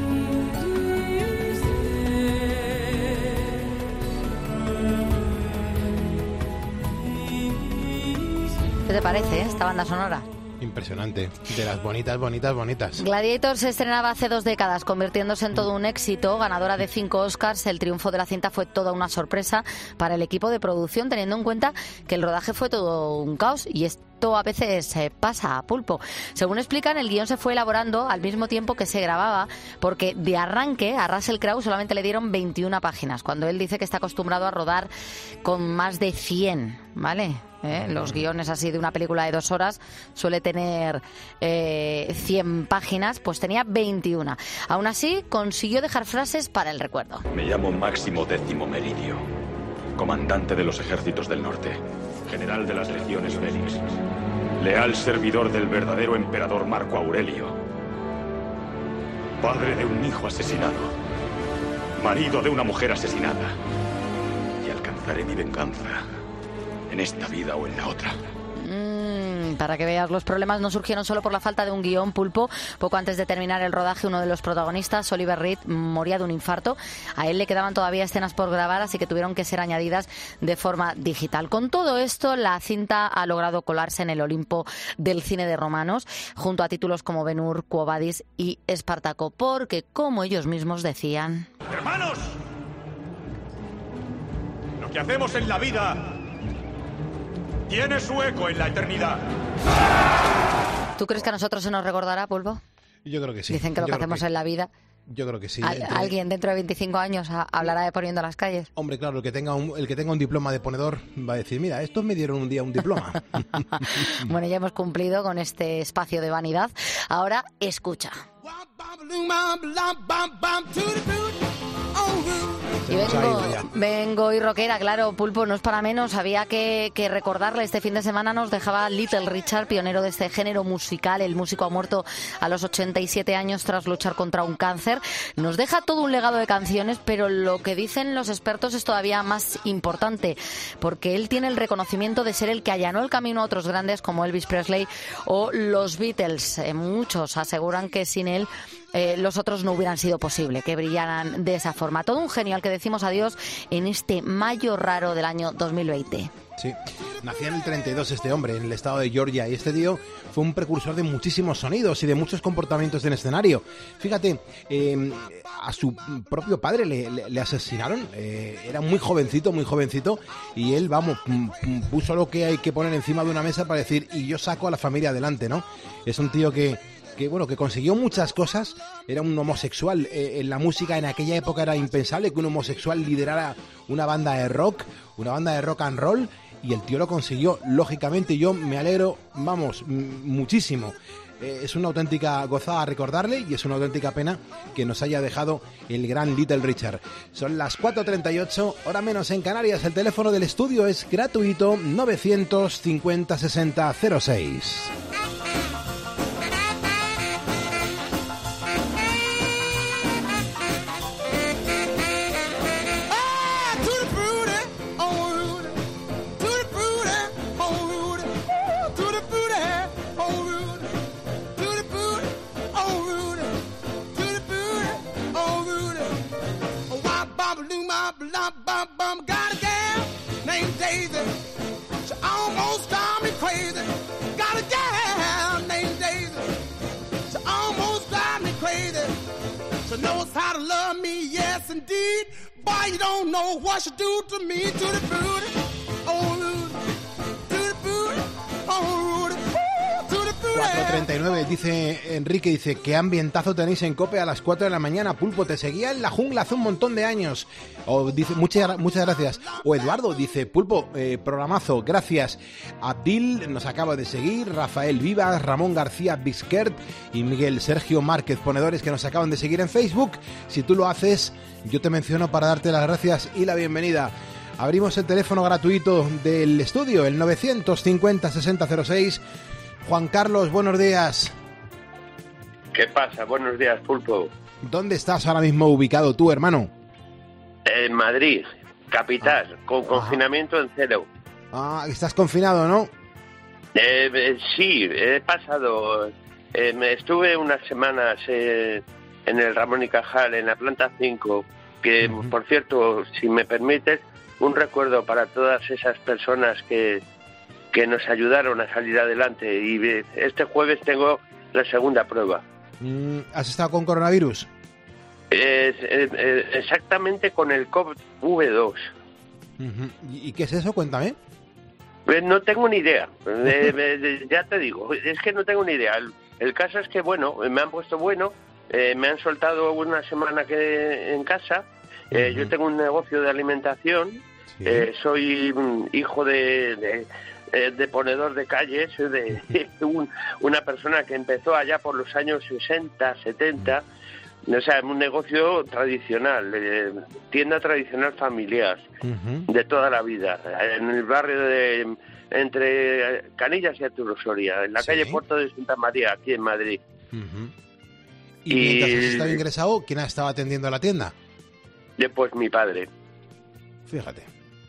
¿Qué te parece, eh, esta banda sonora? Impresionante. De las bonitas, bonitas, bonitas. Gladiator se estrenaba hace dos décadas, convirtiéndose en todo un éxito. Ganadora de cinco Oscars, el triunfo de la cinta fue toda una sorpresa para el equipo de producción, teniendo en cuenta que el rodaje fue todo un caos y esto a veces eh, pasa a Pulpo. Según explican, el guión se fue elaborando al mismo tiempo que se grababa, porque de arranque a Russell Crowe solamente le dieron veintiuna páginas, cuando él dice que está acostumbrado a rodar con más de cien, ¿vale? ¿Eh? Los guiones así de una película de dos horas suele tener eh, cien páginas, pues tenía veintiuna. Aún así, consiguió dejar frases para el recuerdo. Me llamo Máximo Décimo Meridio, comandante de los ejércitos del norte, general de las legiones Félix, leal servidor del verdadero emperador Marco Aurelio, padre de un hijo asesinado, marido de una mujer asesinada, y alcanzaré mi venganza en esta vida o en la otra. Mm, para que veas, los problemas no surgieron solo por la falta de un guión, Pulpo. Poco antes de terminar el rodaje, uno de los protagonistas, Oliver Reed, moría de un infarto. A él le quedaban todavía escenas por grabar, así que tuvieron que ser añadidas de forma digital. Con todo esto, la cinta ha logrado colarse en el Olimpo del cine de romanos, junto a títulos como Ben-Hur, Quo Vadis y Espartaco, porque, como ellos mismos decían... ¡Hermanos! Lo que hacemos en la vida tiene su eco en la eternidad. ¿Tú crees que a nosotros se nos recordará, Pulpo? Yo creo que sí. Dicen que lo Yo que hacemos que... en la vida... Yo creo que sí. Al, Entre... ¿Alguien dentro de veinticinco años hablará de Poniendo las calles? Hombre, claro, el que tenga un, el que tenga un diploma de ponedor va a decir, mira, estos me dieron un día un diploma. Bueno, ya hemos cumplido con este espacio de vanidad. Ahora, escucha. Y vengo, vengo y rockera, claro, Pulpo, no es para menos. Había que, que recordarle, este fin de semana nos dejaba Little Richard, pionero de este género musical. El músico ha muerto a los ochenta y siete años tras luchar contra un cáncer. Nos deja todo un legado de canciones, pero lo que dicen los expertos es todavía más importante, porque él tiene el reconocimiento de ser el que allanó el camino a otros grandes como Elvis Presley o los Beatles. Eh, muchos aseguran que sin él Eh, los otros no hubieran sido posible, que brillaran de esa forma. Todo un genio al que decimos adiós en este mayo raro del año dos mil veinte. Sí, nació en el treinta y dos este hombre, en el estado de Georgia, y este tío fue un precursor de muchísimos sonidos y de muchos comportamientos en escenario. Fíjate, eh, a su propio padre le, le, le asesinaron, eh, era muy jovencito, muy jovencito, y él, vamos, puso lo que hay que poner encima de una mesa para decir, y yo saco a la familia adelante, ¿no? Es un tío que... que bueno, que consiguió muchas cosas, era un homosexual, eh, en la música en aquella época era impensable que un homosexual liderara una banda de rock, una banda de rock and roll, y el tío lo consiguió, lógicamente. Yo me alegro, vamos, m- muchísimo. Eh, es una auténtica gozada recordarle y es una auténtica pena que nos haya dejado el gran Little Richard. Son las cuatro treinta y ocho, hora menos en Canarias. El teléfono del estudio es gratuito, novecientos cincuenta sesenta cero seis. need. Boy, you don't know what you do to me, to the booty. Oh, Rudy, to the booty. Oh, Rudy, to the booty. cuatro treinta y nueve, dice Enrique, dice, ¿qué ambientazo tenéis en COPE a las cuatro de la mañana? Pulpo, te seguía en la jungla hace un montón de años. O dice, muchas, muchas gracias. O Eduardo dice, Pulpo, eh, programazo, gracias. Abdil nos acaba de seguir, Rafael Vivas, Ramón García Bisquert y Miguel Sergio Márquez, ponedores que nos acaban de seguir en Facebook. Si tú lo haces, yo te menciono para darte las gracias y la bienvenida. Abrimos el teléfono gratuito del estudio, el novecientos cincuenta sesenta cero seis. Juan Carlos, buenos días. ¿Qué pasa? Buenos días, Pulpo. ¿Dónde estás ahora mismo ubicado tú, hermano? En Madrid, capital, ah. con confinamiento en cero. Ah, estás confinado, ¿no? Eh, eh, sí, he pasado... Eh, me estuve unas semanas eh, en el Ramón y Cajal, en la planta cinco, que, uh-huh. por cierto, si me permites, un recuerdo para todas esas personas que... que nos ayudaron a salir adelante, y este jueves tengo la segunda prueba. ¿Has estado con coronavirus? Eh, eh, exactamente con el COVID dos. Uh-huh. ¿Y qué es eso? Cuéntame. Eh, no tengo ni idea, eh, eh, ya te digo, es que no tengo ni idea. El, el caso es que, bueno, me han puesto bueno, eh, me han soltado una semana que en casa, eh, uh-huh. yo tengo un negocio de alimentación, sí. eh, soy hijo de... de de ponedor de calles, de un, una persona que empezó allá por los años sesenta, setenta, o sea, un negocio tradicional, eh, tienda tradicional familiar, uh-huh. de toda la vida, en el barrio de entre Canillas y Arturo Soria, en la ¿sí? calle Puerto de Santa María, aquí en Madrid. Uh-huh. ¿Y, y mientras has estado ingresado, quién ha estado atendiendo la tienda? Pues mi padre. Fíjate.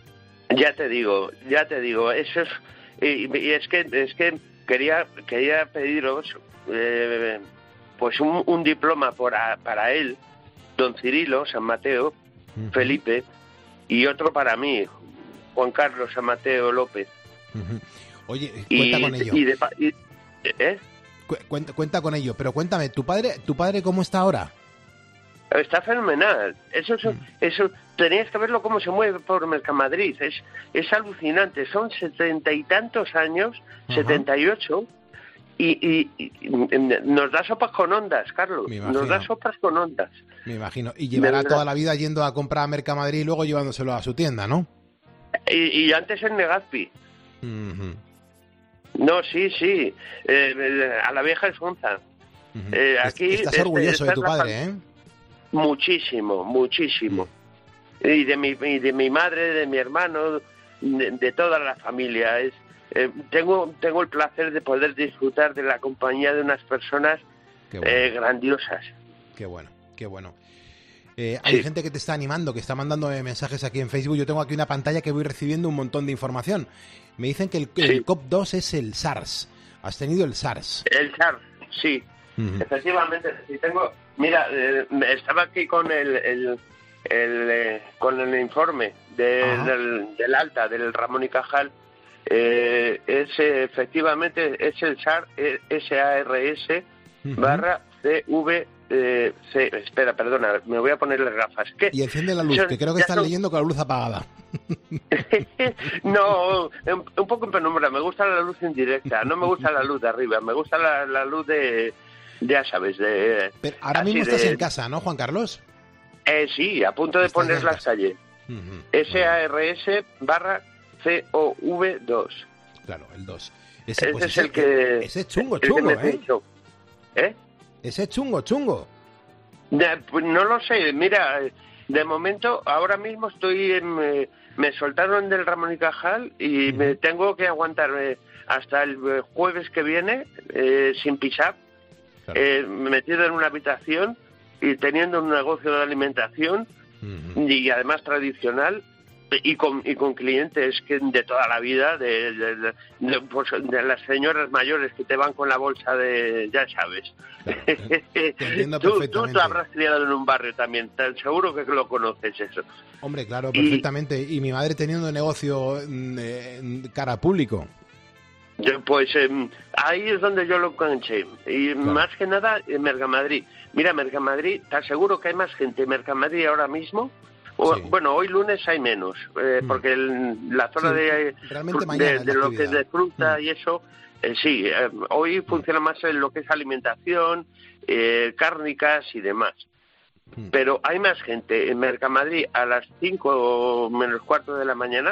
Ya te digo, ya te digo, eso es, y, y es que es que quería quería pediros eh, pues un, un diploma para, para él, don Cirilo San Mateo, uh-huh. Felipe, y otro para mí, Juan Carlos San Mateo López. Uh-huh. Oye, cuenta y, con ello. Y de, y, ¿eh? Cu- cuenta, cuenta con ello, pero cuéntame, ¿tu padre, tu padre cómo está ahora? Está fenomenal. Eso, eso, eso tenías que verlo cómo se mueve por Mercamadrid. Es, es alucinante. Son setenta y tantos años, uh-huh. setenta y ocho, y, y, y nos da sopas con ondas, Carlos. Nos da sopas con ondas. Me imagino. Y llevará toda la vida yendo a comprar a Mercamadrid y luego llevándoselo a su tienda, ¿no? Y, y antes en Legazpi. Uh-huh. No, sí, sí. Eh, a la vieja esfonza. Uh-huh. Eh, aquí Estás orgulloso de tu padre, ¿eh? Muchísimo, muchísimo. Y de mi, y de mi madre, de mi hermano, de, de toda la familia. Es, eh, tengo, tengo el placer de poder disfrutar de la compañía de unas personas bueno. eh, grandiosas. Qué bueno, qué bueno. Eh, hay sí. gente que te está animando, que está mandando mensajes aquí en Facebook. Yo tengo aquí una pantalla que voy recibiendo un montón de información. Me dicen que el, sí. el COP dos es el SARS. ¿Has tenido el SARS? El SARS, sí. Uh-huh. Efectivamente, sí tengo... Mira, eh, estaba aquí con el, el, el eh, con el informe de, del, del alta del Ramón y Cajal. Eh, es eh, efectivamente es el SARS, S A R S uh-huh. barra C V eh, C. Espera, perdona, me voy a poner las gafas. ¿Qué? Y enciende la luz, Yo, que creo que estás son... leyendo con la luz apagada. No, un, un poco en penumbra. Me gusta la luz indirecta. No me gusta la luz de arriba. Me gusta la, la luz de... Ya sabes, de... Pero ahora mismo estás de, en casa, ¿no, Juan Carlos? Eh, sí, a punto de estás poner las calles. Uh-huh. S A R S barra C O V dos. Claro, el dos. Ese, ese pues es ese, el que... Ese es chungo, chungo, ¿eh? Dicho. ¿Eh? Ese es chungo, chungo. De, pues no lo sé, mira, de momento, ahora mismo estoy en... Eh, me soltaron del Ramón y Cajal y uh-huh. me tengo que aguantar eh, hasta el jueves que viene eh, sin pisar. Claro. Eh, metido en una habitación y teniendo un negocio de alimentación uh-huh. y además tradicional y con y con clientes que de toda la vida de, de, de, de, pues, de las señoras mayores que te van con la bolsa de ya sabes. Claro, tú, tú te habrás criado en un barrio también, seguro que lo conoces eso. Hombre, claro, perfectamente. Y, y mi madre teniendo negocio eh, cara a público. Pues eh, ahí es donde yo lo enganché. Y claro. más que nada en Mercamadrid. Mira, Mercamadrid, te aseguro que hay más gente en Mercamadrid ahora mismo O, Sí. Bueno, hoy lunes hay menos, eh, porque el- la zona Sí, de, realmente de, mañana es la de lo que es actividad. de fruta y eso, eh, sí, eh, hoy funciona más en lo que es alimentación, eh, cárnicas y demás. Pero hay más gente en Mercamadrid a las cinco menos cuarto de la mañana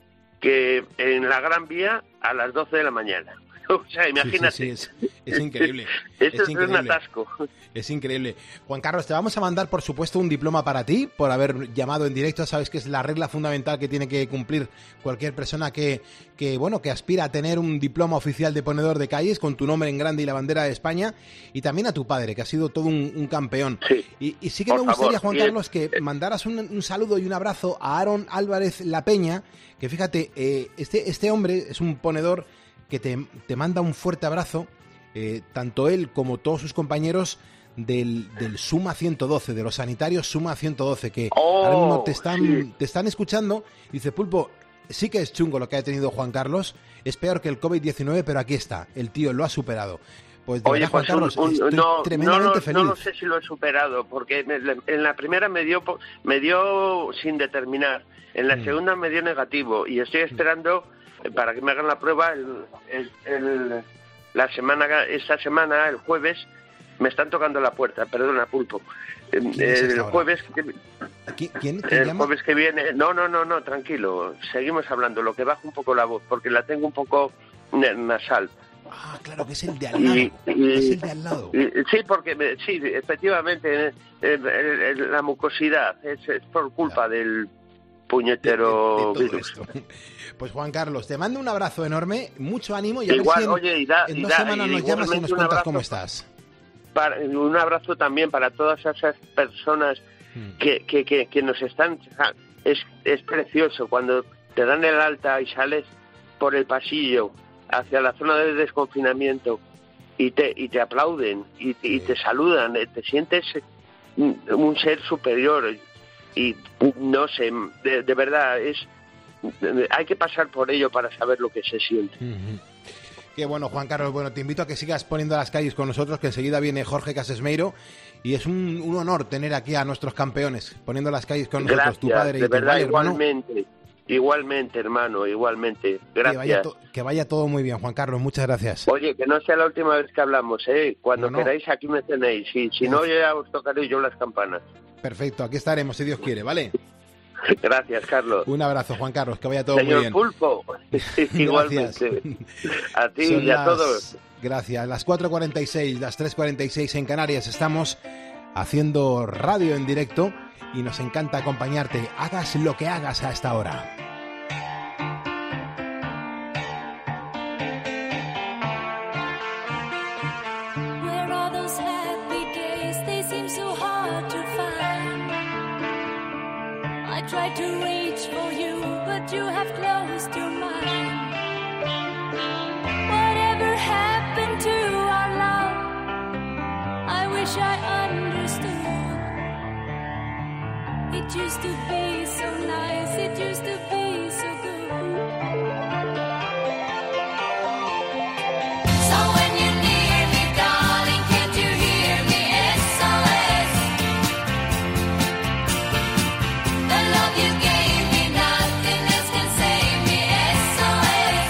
que en la Gran Vía a las doce de la mañana. O sea, imagínate. Sí, sí, sí, es, es increíble. Esto es es, increíble. un atasco. Es increíble. Juan Carlos, te vamos a mandar, por supuesto, un diploma para ti por haber llamado en directo. Sabes que es la regla fundamental que tiene que cumplir cualquier persona que, que, bueno, que aspira a tener un diploma oficial de ponedor de calles con tu nombre en grande y la bandera de España. Y también a tu padre, que ha sido todo un, un campeón. Sí. Y, y sí que Por me gustaría, favor, Juan bien. Carlos, que mandaras un, un saludo y un abrazo a Aaron Álvarez La Peña, que fíjate, eh, este, este hombre es un ponedor que te, te manda un fuerte abrazo, eh, tanto él como todos sus compañeros del, del Suma ciento doce, de los sanitarios Suma ciento doce, que Oh, ahora mismo te están, sí. te están escuchando. Dice, Pulpo, sí que es chungo lo que ha tenido Juan Carlos, es peor que el COVID diecinueve, pero aquí está, el tío lo ha superado. Pues de Oye, verdad, Juan pues un- Carlos, un- estoy no, tremendamente no, lo- feliz. no lo sé si lo he superado, porque en en la primera me dio po- me dio sin determinar, en la Mm. segunda me dio negativo y estoy esperando eh, para que me hagan la prueba el, el- el- la semana esta semana el jueves me están tocando la puerta, perdona Pulpo. Eh, ¿Quién es El esta hora? jueves que, ¿Quién, quién, quién el llama? jueves que viene, no, no, no, no, tranquilo, seguimos hablando, lo que baja un poco la voz porque la tengo un poco na- nasal. Ah, claro, que es el de al lado. Y- y- Es el de al lado. y- sí, porque me- sí, efectivamente, eh, eh, eh, la mucosidad es, es por culpa del puñetero de todo virus. esto. Pues Juan Carlos, te mando un abrazo enorme, mucho ánimo y a Igual, ver si en, oye, y da- en y dos da- semanas y nos llamas y igualmente nos un cuentas abrazo cómo estás. Para- un abrazo también para todas esas personas Hmm. que, que, que, que nos están... Es, es precioso cuando te dan el alta y sales por el pasillo hacia la zona de desconfinamiento y te y te aplauden y, y te saludan, eh, te sientes un, un ser superior y no sé, de, de verdad es hay que pasar por ello para saber lo que se siente. Ujú. Qué bueno, Juan Carlos. Bueno, te invito a que sigas poniendo las calles con nosotros, que enseguida viene Jorge Casesmeiro y es un, un honor tener aquí a nuestros campeones poniendo las calles con nosotros, Gracias, tu padre y de tu verdad, padre, hermano. igualmente, igualmente, hermano, igualmente. Que vaya, Gracias. to- que vaya todo muy bien, Juan Carlos. Muchas gracias. Oye, que no sea la última vez que hablamos, ¿eh? Cuando No, no. queráis aquí me tenéis. Si, si no, yo ya os tocaré yo las campanas. Perfecto, aquí estaremos, si Dios quiere, ¿vale? Gracias, Carlos. Un abrazo, Juan Carlos, que vaya todo muy Señor bien. Pulpo, igualmente. A ti Son y a las- todos. Gracias. Las cuatro cuarenta y seis, las tres cuarenta y seis en Canarias. Estamos haciendo radio en directo y nos encanta acompañarte. Hagas lo que hagas a esta hora. Where are those happy days? They seem so hard to find. I tried to reach for you, but you have closed your mind. Whatever happened to our love? I wish I understood. It used to be so nice, it used to be so good. So when you're near me, darling, can't you hear me? S O S. The love you gave me, nothing else can save me. S O S.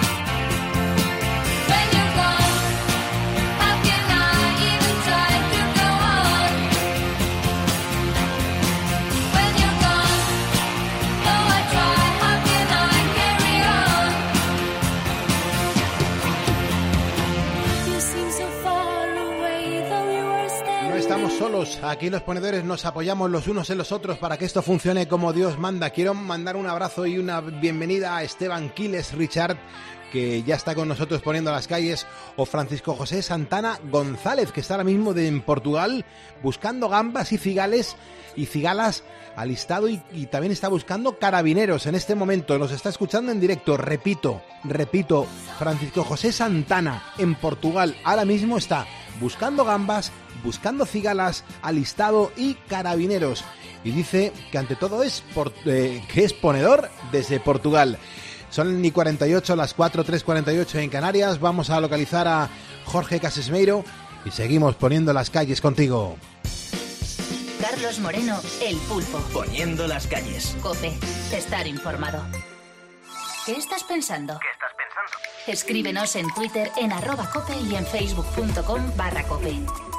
When you're gone, how can I even try to go on? When you're gone, though I try, how can I carry on? You seem so far away, though you are standing. No estamos solos, aquí los ponedores nos apoyamos los unos en los otros para que esto funcione como Dios manda. Quiero mandar un abrazo y una bienvenida a Esteban Quiles Richard, que ya está con nosotros poniendo las calles, o Francisco José Santana González, que está ahora mismo de- en Portugal buscando gambas y cigales y cigalas alistado y, y también está buscando carabineros en este momento. Nos está escuchando en directo, repito, repito, Francisco José Santana en Portugal ahora mismo está buscando gambas, buscando cigalas, alistado y carabineros. Y dice que ante todo es por- eh, que es ponedor desde Portugal. Son ni cuarenta y ocho, las cuatro, tres cuarenta y ocho en Canarias. Vamos a localizar a Jorge Casesmeiro y seguimos poniendo las calles contigo. Carlos Carlos Moreno, El Pulpo. Poniendo las calles. COPE. Estar informado. ¿Qué estás pensando? ¿Qué estás pensando? Escríbenos en Twitter en arroba cope y en facebook.com barra cope.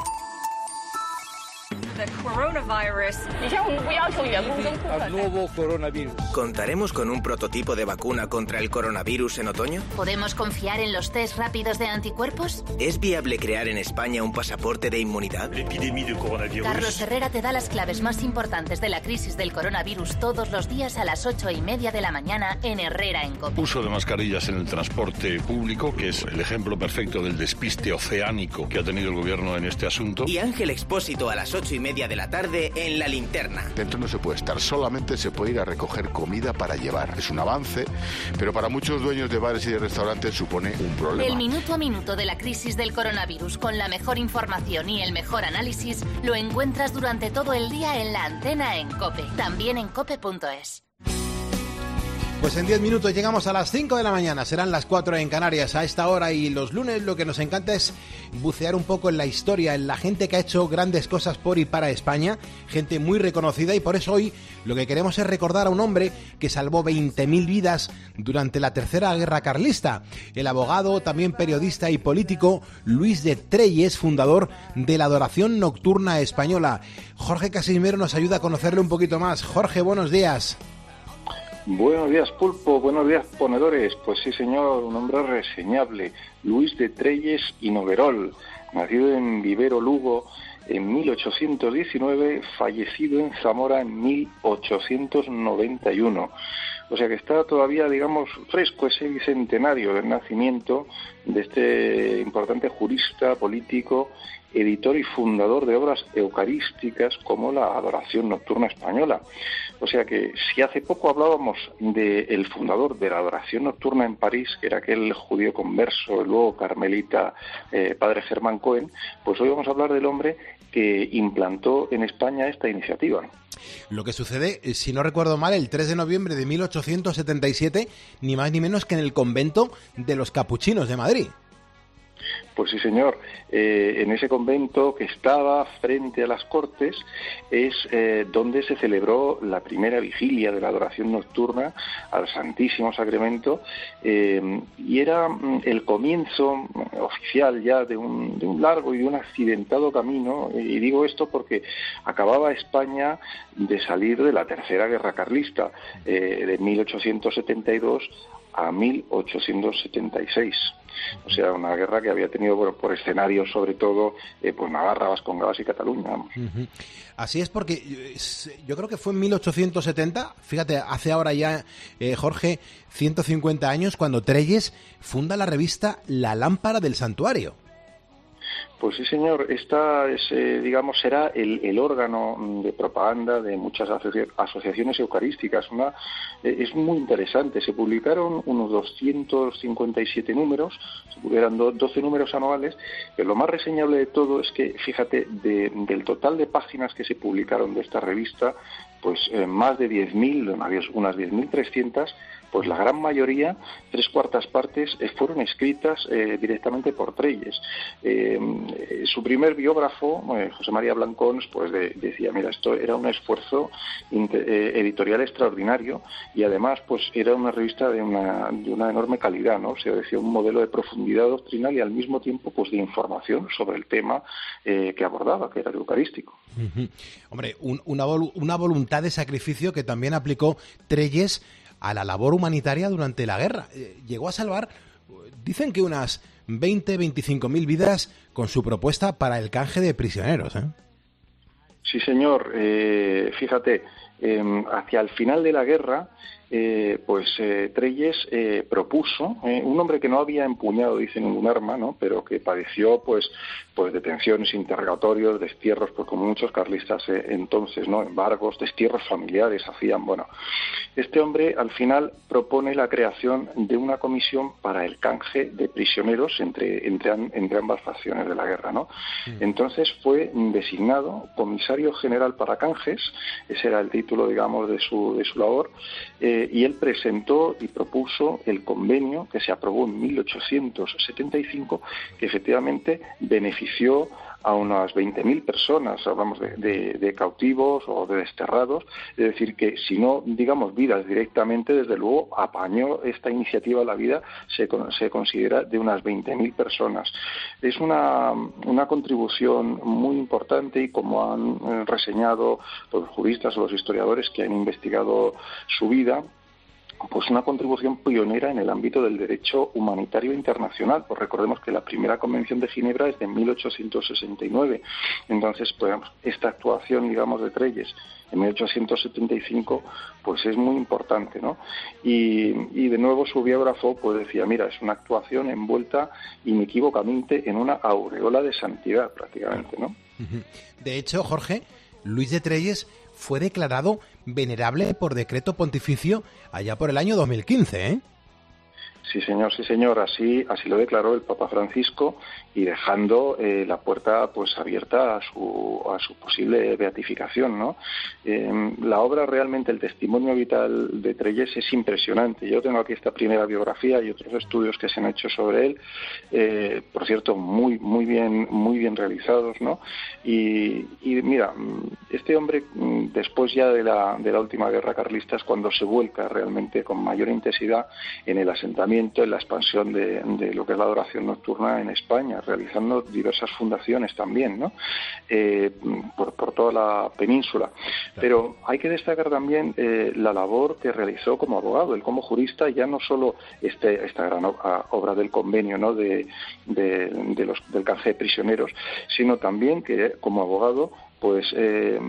Al nuevo coronavirus. ¿Contaremos con un prototipo de vacuna contra el coronavirus en otoño? ¿Podemos confiar en los test rápidos de anticuerpos? ¿Es viable crear en España un pasaporte de inmunidad? Carlos Herrera te da las claves más importantes de la crisis del coronavirus todos los días a las ocho y media de la mañana en Herrera en COPE. Uso de mascarillas en el transporte público, que es el ejemplo perfecto del despiste oceánico que ha tenido el gobierno en este asunto. Y Ángel Expósito a las ocho y media de la tarde en La Linterna. Dentro no se puede estar, solamente se puede ir a recoger comida para llevar. Es un avance, pero para muchos dueños de bares y de restaurantes supone un problema. El minuto a minuto de la crisis del coronavirus con la mejor información y el mejor análisis lo encuentras durante todo el día en La Antena en COPE. También en cope punto es. Pues en diez minutos llegamos a las cinco de la mañana, serán las cuatro en Canarias a esta hora, y los lunes lo que nos encanta es bucear un poco en la historia, en la gente que ha hecho grandes cosas por y para España, gente muy reconocida, y por eso hoy lo que queremos es recordar a un hombre que salvó veinte mil vidas durante la Tercera Guerra Carlista, el abogado, también periodista y político Luis de Trelles, fundador de la Adoración Nocturna Española. Jorge Casimiro nos ayuda a conocerle un poquito más. Jorge, buenos días. Buenos días, Pulpo. Buenos días, ponedores. Pues sí, señor, un hombre reseñable, Luis de Trelles y Noguerol, nacido en Vivero, Lugo, en mil ochocientos diecinueve, fallecido en Zamora en mil ochocientos noventa y uno. O sea que está todavía, digamos, fresco ese bicentenario del nacimiento de este importante jurista, político, editor y fundador de obras eucarísticas como la Adoración Nocturna Española. O sea que si hace poco hablábamos del fundador de la Adoración Nocturna en París, que era aquel judío converso, el luego carmelita, eh, padre Germán Cohen, pues hoy vamos a hablar del hombre que implantó en España esta iniciativa. Lo que sucede, si no recuerdo mal, el tres de noviembre de mil ochocientos setenta y siete, ni más ni menos que en el convento de los Capuchinos de Madrid. Pues sí, señor. Eh, en ese convento que estaba frente a las Cortes es eh, donde se celebró la primera vigilia de la adoración nocturna al Santísimo Sacramento, eh, y era mm, el comienzo oficial ya de un, de un largo y de un accidentado camino, y digo esto porque acababa España de salir de la Tercera Guerra Carlista, eh, de mil ochocientos setenta y dos a mil ochocientos setenta y seis. O sea, una guerra que había tenido bueno, por escenarios, sobre todo, eh, pues Navarra, Vascongadas y Cataluña. Vamos. Uh-huh. Así es, porque yo creo que fue en mil ochocientos setenta, fíjate, hace ahora ya, eh, Jorge, ciento cincuenta años, cuando Trelles funda la revista La Lámpara del Santuario. Pues sí, señor. Esta, es, eh, digamos, será el, el órgano de propaganda de muchas asocia- asociaciones eucarísticas. Una, eh, es muy interesante. Se publicaron unos doscientos cincuenta y siete números, se publicaron do- doce números anuales, pero lo más reseñable de todo es que, fíjate, de, del total de páginas que se publicaron de esta revista, pues eh, más de diez mil, unas diez mil trescientas, pues la gran mayoría, tres cuartas partes, eh, fueron escritas eh, directamente por Trelles. Eh, eh, su primer biógrafo, eh, José María Blancons, pues de, decía, mira, esto era un esfuerzo inter, eh, editorial extraordinario, y además pues era una revista de una, de una enorme calidad, ¿no? O sea, decía, un modelo de profundidad doctrinal y al mismo tiempo pues de información sobre el tema eh, que abordaba, que era el eucarístico. Uh-huh. Hombre, un, una, vol- una voluntad de sacrificio que también aplicó Trelles a la labor humanitaria durante la guerra. Eh, llegó a salvar, dicen que unas veinte, veinticinco mil vidas con su propuesta para el canje de prisioneros, ¿eh? Sí, señor. Eh, fíjate, eh, hacia el final de la guerra, eh, pues eh, Trelles eh, propuso, eh, un hombre que no había empuñado, dice, ningún arma, ¿no? Pero que padeció, pues, pues detenciones, interrogatorios, destierros, pues como muchos carlistas eh, entonces, ¿no? Embargos, destierros familiares hacían, bueno. Este hombre al final propone la creación de una comisión para el canje de prisioneros entre, entre, entre ambas facciones de la guerra, ¿no? Sí. Entonces fue designado comisario general para canjes, ese era el título, digamos, de su, de su labor, eh, y él presentó y propuso el convenio que se aprobó en mil ochocientos setenta y cinco, que efectivamente benefició a unas veinte mil personas, hablamos de, de, de cautivos o de desterrados, es decir, que si no, digamos, vidas directamente, desde luego apañó esta iniciativa La Vida, se, se considera de unas veinte mil personas. Es una, una contribución muy importante y como han reseñado los juristas o los historiadores que han investigado su vida, pues una contribución pionera en el ámbito del derecho humanitario internacional. Pues recordemos que la primera Convención de Ginebra es de mil ochocientos sesenta y nueve. Entonces, pues esta actuación, digamos, de Trelles en mil ochocientos setenta y cinco, pues es muy importante, ¿no? Y, y de nuevo su biógrafo pues decía, mira, es una actuación envuelta inequívocamente en una aureola de santidad, prácticamente, ¿no? De hecho, Jorge, Luis de Trelles fue declarado venerable por decreto pontificio allá por el año dos mil quince, ¿eh? Sí, señor, sí, señor. Así, así lo declaró el Papa Francisco y dejando eh, la puerta pues abierta a su, a su posible beatificación, ¿no? Eh, la obra realmente, el testimonio vital de Trelles es impresionante. Yo tengo aquí esta primera biografía y otros estudios que se han hecho sobre él, eh, por cierto, muy, muy bien, muy bien realizados, ¿no? Y, y mira, este hombre, después ya de la, de la última guerra carlista, es cuando se vuelca realmente con mayor intensidad en el asentamiento, en la expansión de, de lo que es la adoración nocturna en España, realizando diversas fundaciones también, ¿no? Eh, por, por toda la península. Pero hay que destacar también eh, la labor que realizó como abogado. Él como jurista, ya no solo este, esta gran obra del convenio, ¿no? de, de, de los, del canje de prisioneros, sino también que como abogado pues eh,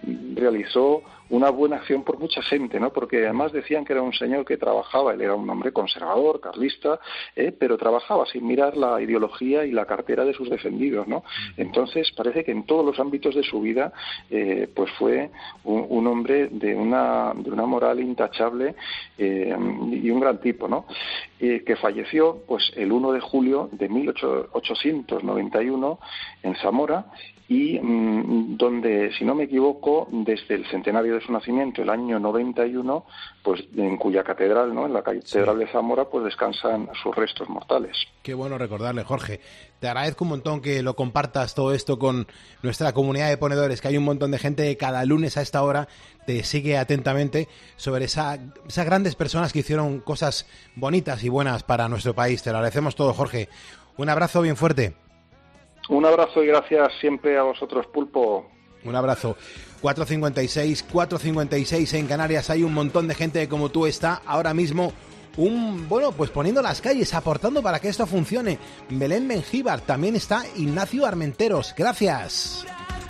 realizó una buena acción por mucha gente, ¿no? Porque además decían que era un señor que trabajaba, él era un hombre conservador, carlista, eh, pero trabajaba sin mirar la ideología y la cartera de sus defendidos, ¿no? Entonces parece que en todos los ámbitos de su vida, eh, pues fue un, un hombre de una de una moral intachable eh, y un gran tipo, ¿no? Eh, que falleció, pues el uno de julio de mil ochocientos noventa y uno en Zamora. Y mmm, donde, si no me equivoco, desde el centenario de su nacimiento, el año noventa y uno, pues en cuya catedral, ¿no? En la catedral de Zamora, pues descansan sus restos mortales. Qué bueno recordarle, Jorge. Te agradezco un montón que lo compartas todo esto con nuestra comunidad de ponedores, que hay un montón de gente que cada lunes a esta hora te sigue atentamente sobre esa, esas grandes personas que hicieron cosas bonitas y buenas para nuestro país. Te lo agradecemos todo, Jorge. Un abrazo bien fuerte. Un abrazo y gracias siempre a vosotros, Pulpo. Un abrazo. cuatro cincuenta y seis, cuatro cincuenta y seis en Canarias. Hay un montón de gente que como tú está ahora mismo, un bueno, pues poniendo las calles, aportando para que esto funcione. Belén Mengíbar, también está Ignacio Armenteros. Gracias.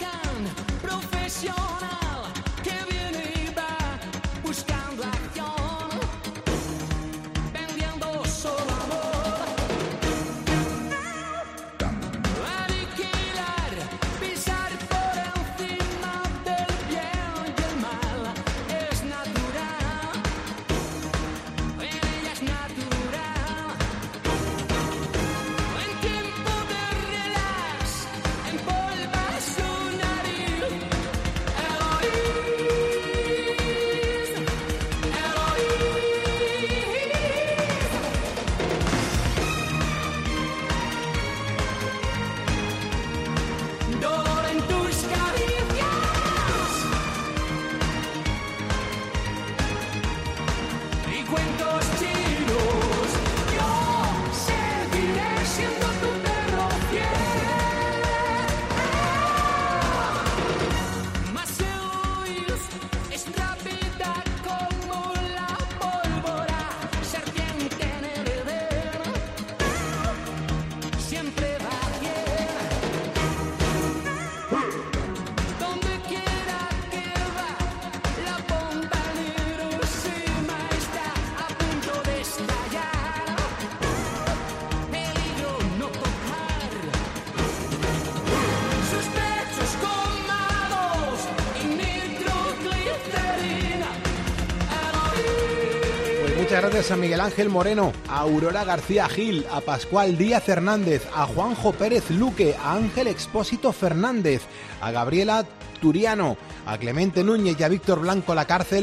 Muchas gracias a Miguel Ángel Moreno, a Aurora García Gil, a Pascual Díaz Hernández, a Juanjo Pérez Luque, a Ángel Expósito Fernández, a Gabriela Turiano, a Clemente Núñez y a Víctor Blanco La Cárcel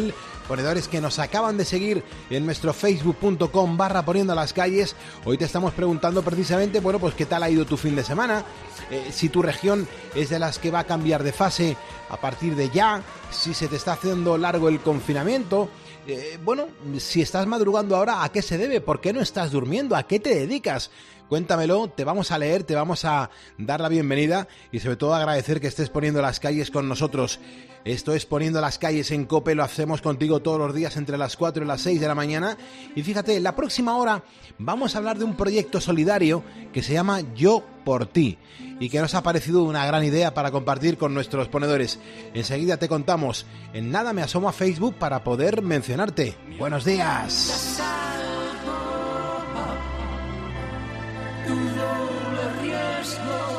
ponedores que nos acaban de seguir en nuestro facebook punto com barra poniendo las calles. Hoy te estamos preguntando precisamente, bueno, pues qué tal ha ido tu fin de semana, eh, si tu región es de las que va a cambiar de fase a partir de ya, si se te está haciendo largo el confinamiento. Eh, bueno, si estás madrugando ahora, ¿a qué se debe? ¿Por qué no estás durmiendo? ¿A qué te dedicas? Cuéntamelo, te vamos a leer, te vamos a dar la bienvenida y sobre todo agradecer que estés poniendo las calles con nosotros. Esto es Poniendo las calles en COPE, lo hacemos contigo todos los días entre las cuatro y las seis de la mañana. Y fíjate, la próxima hora vamos a hablar de un proyecto solidario que se llama Yo por Ti y que nos ha parecido una gran idea para compartir con nuestros ponedores. Enseguida te contamos. En nada me asomo a Facebook para poder mencionarte. Buenos días. Tu doble riesgo.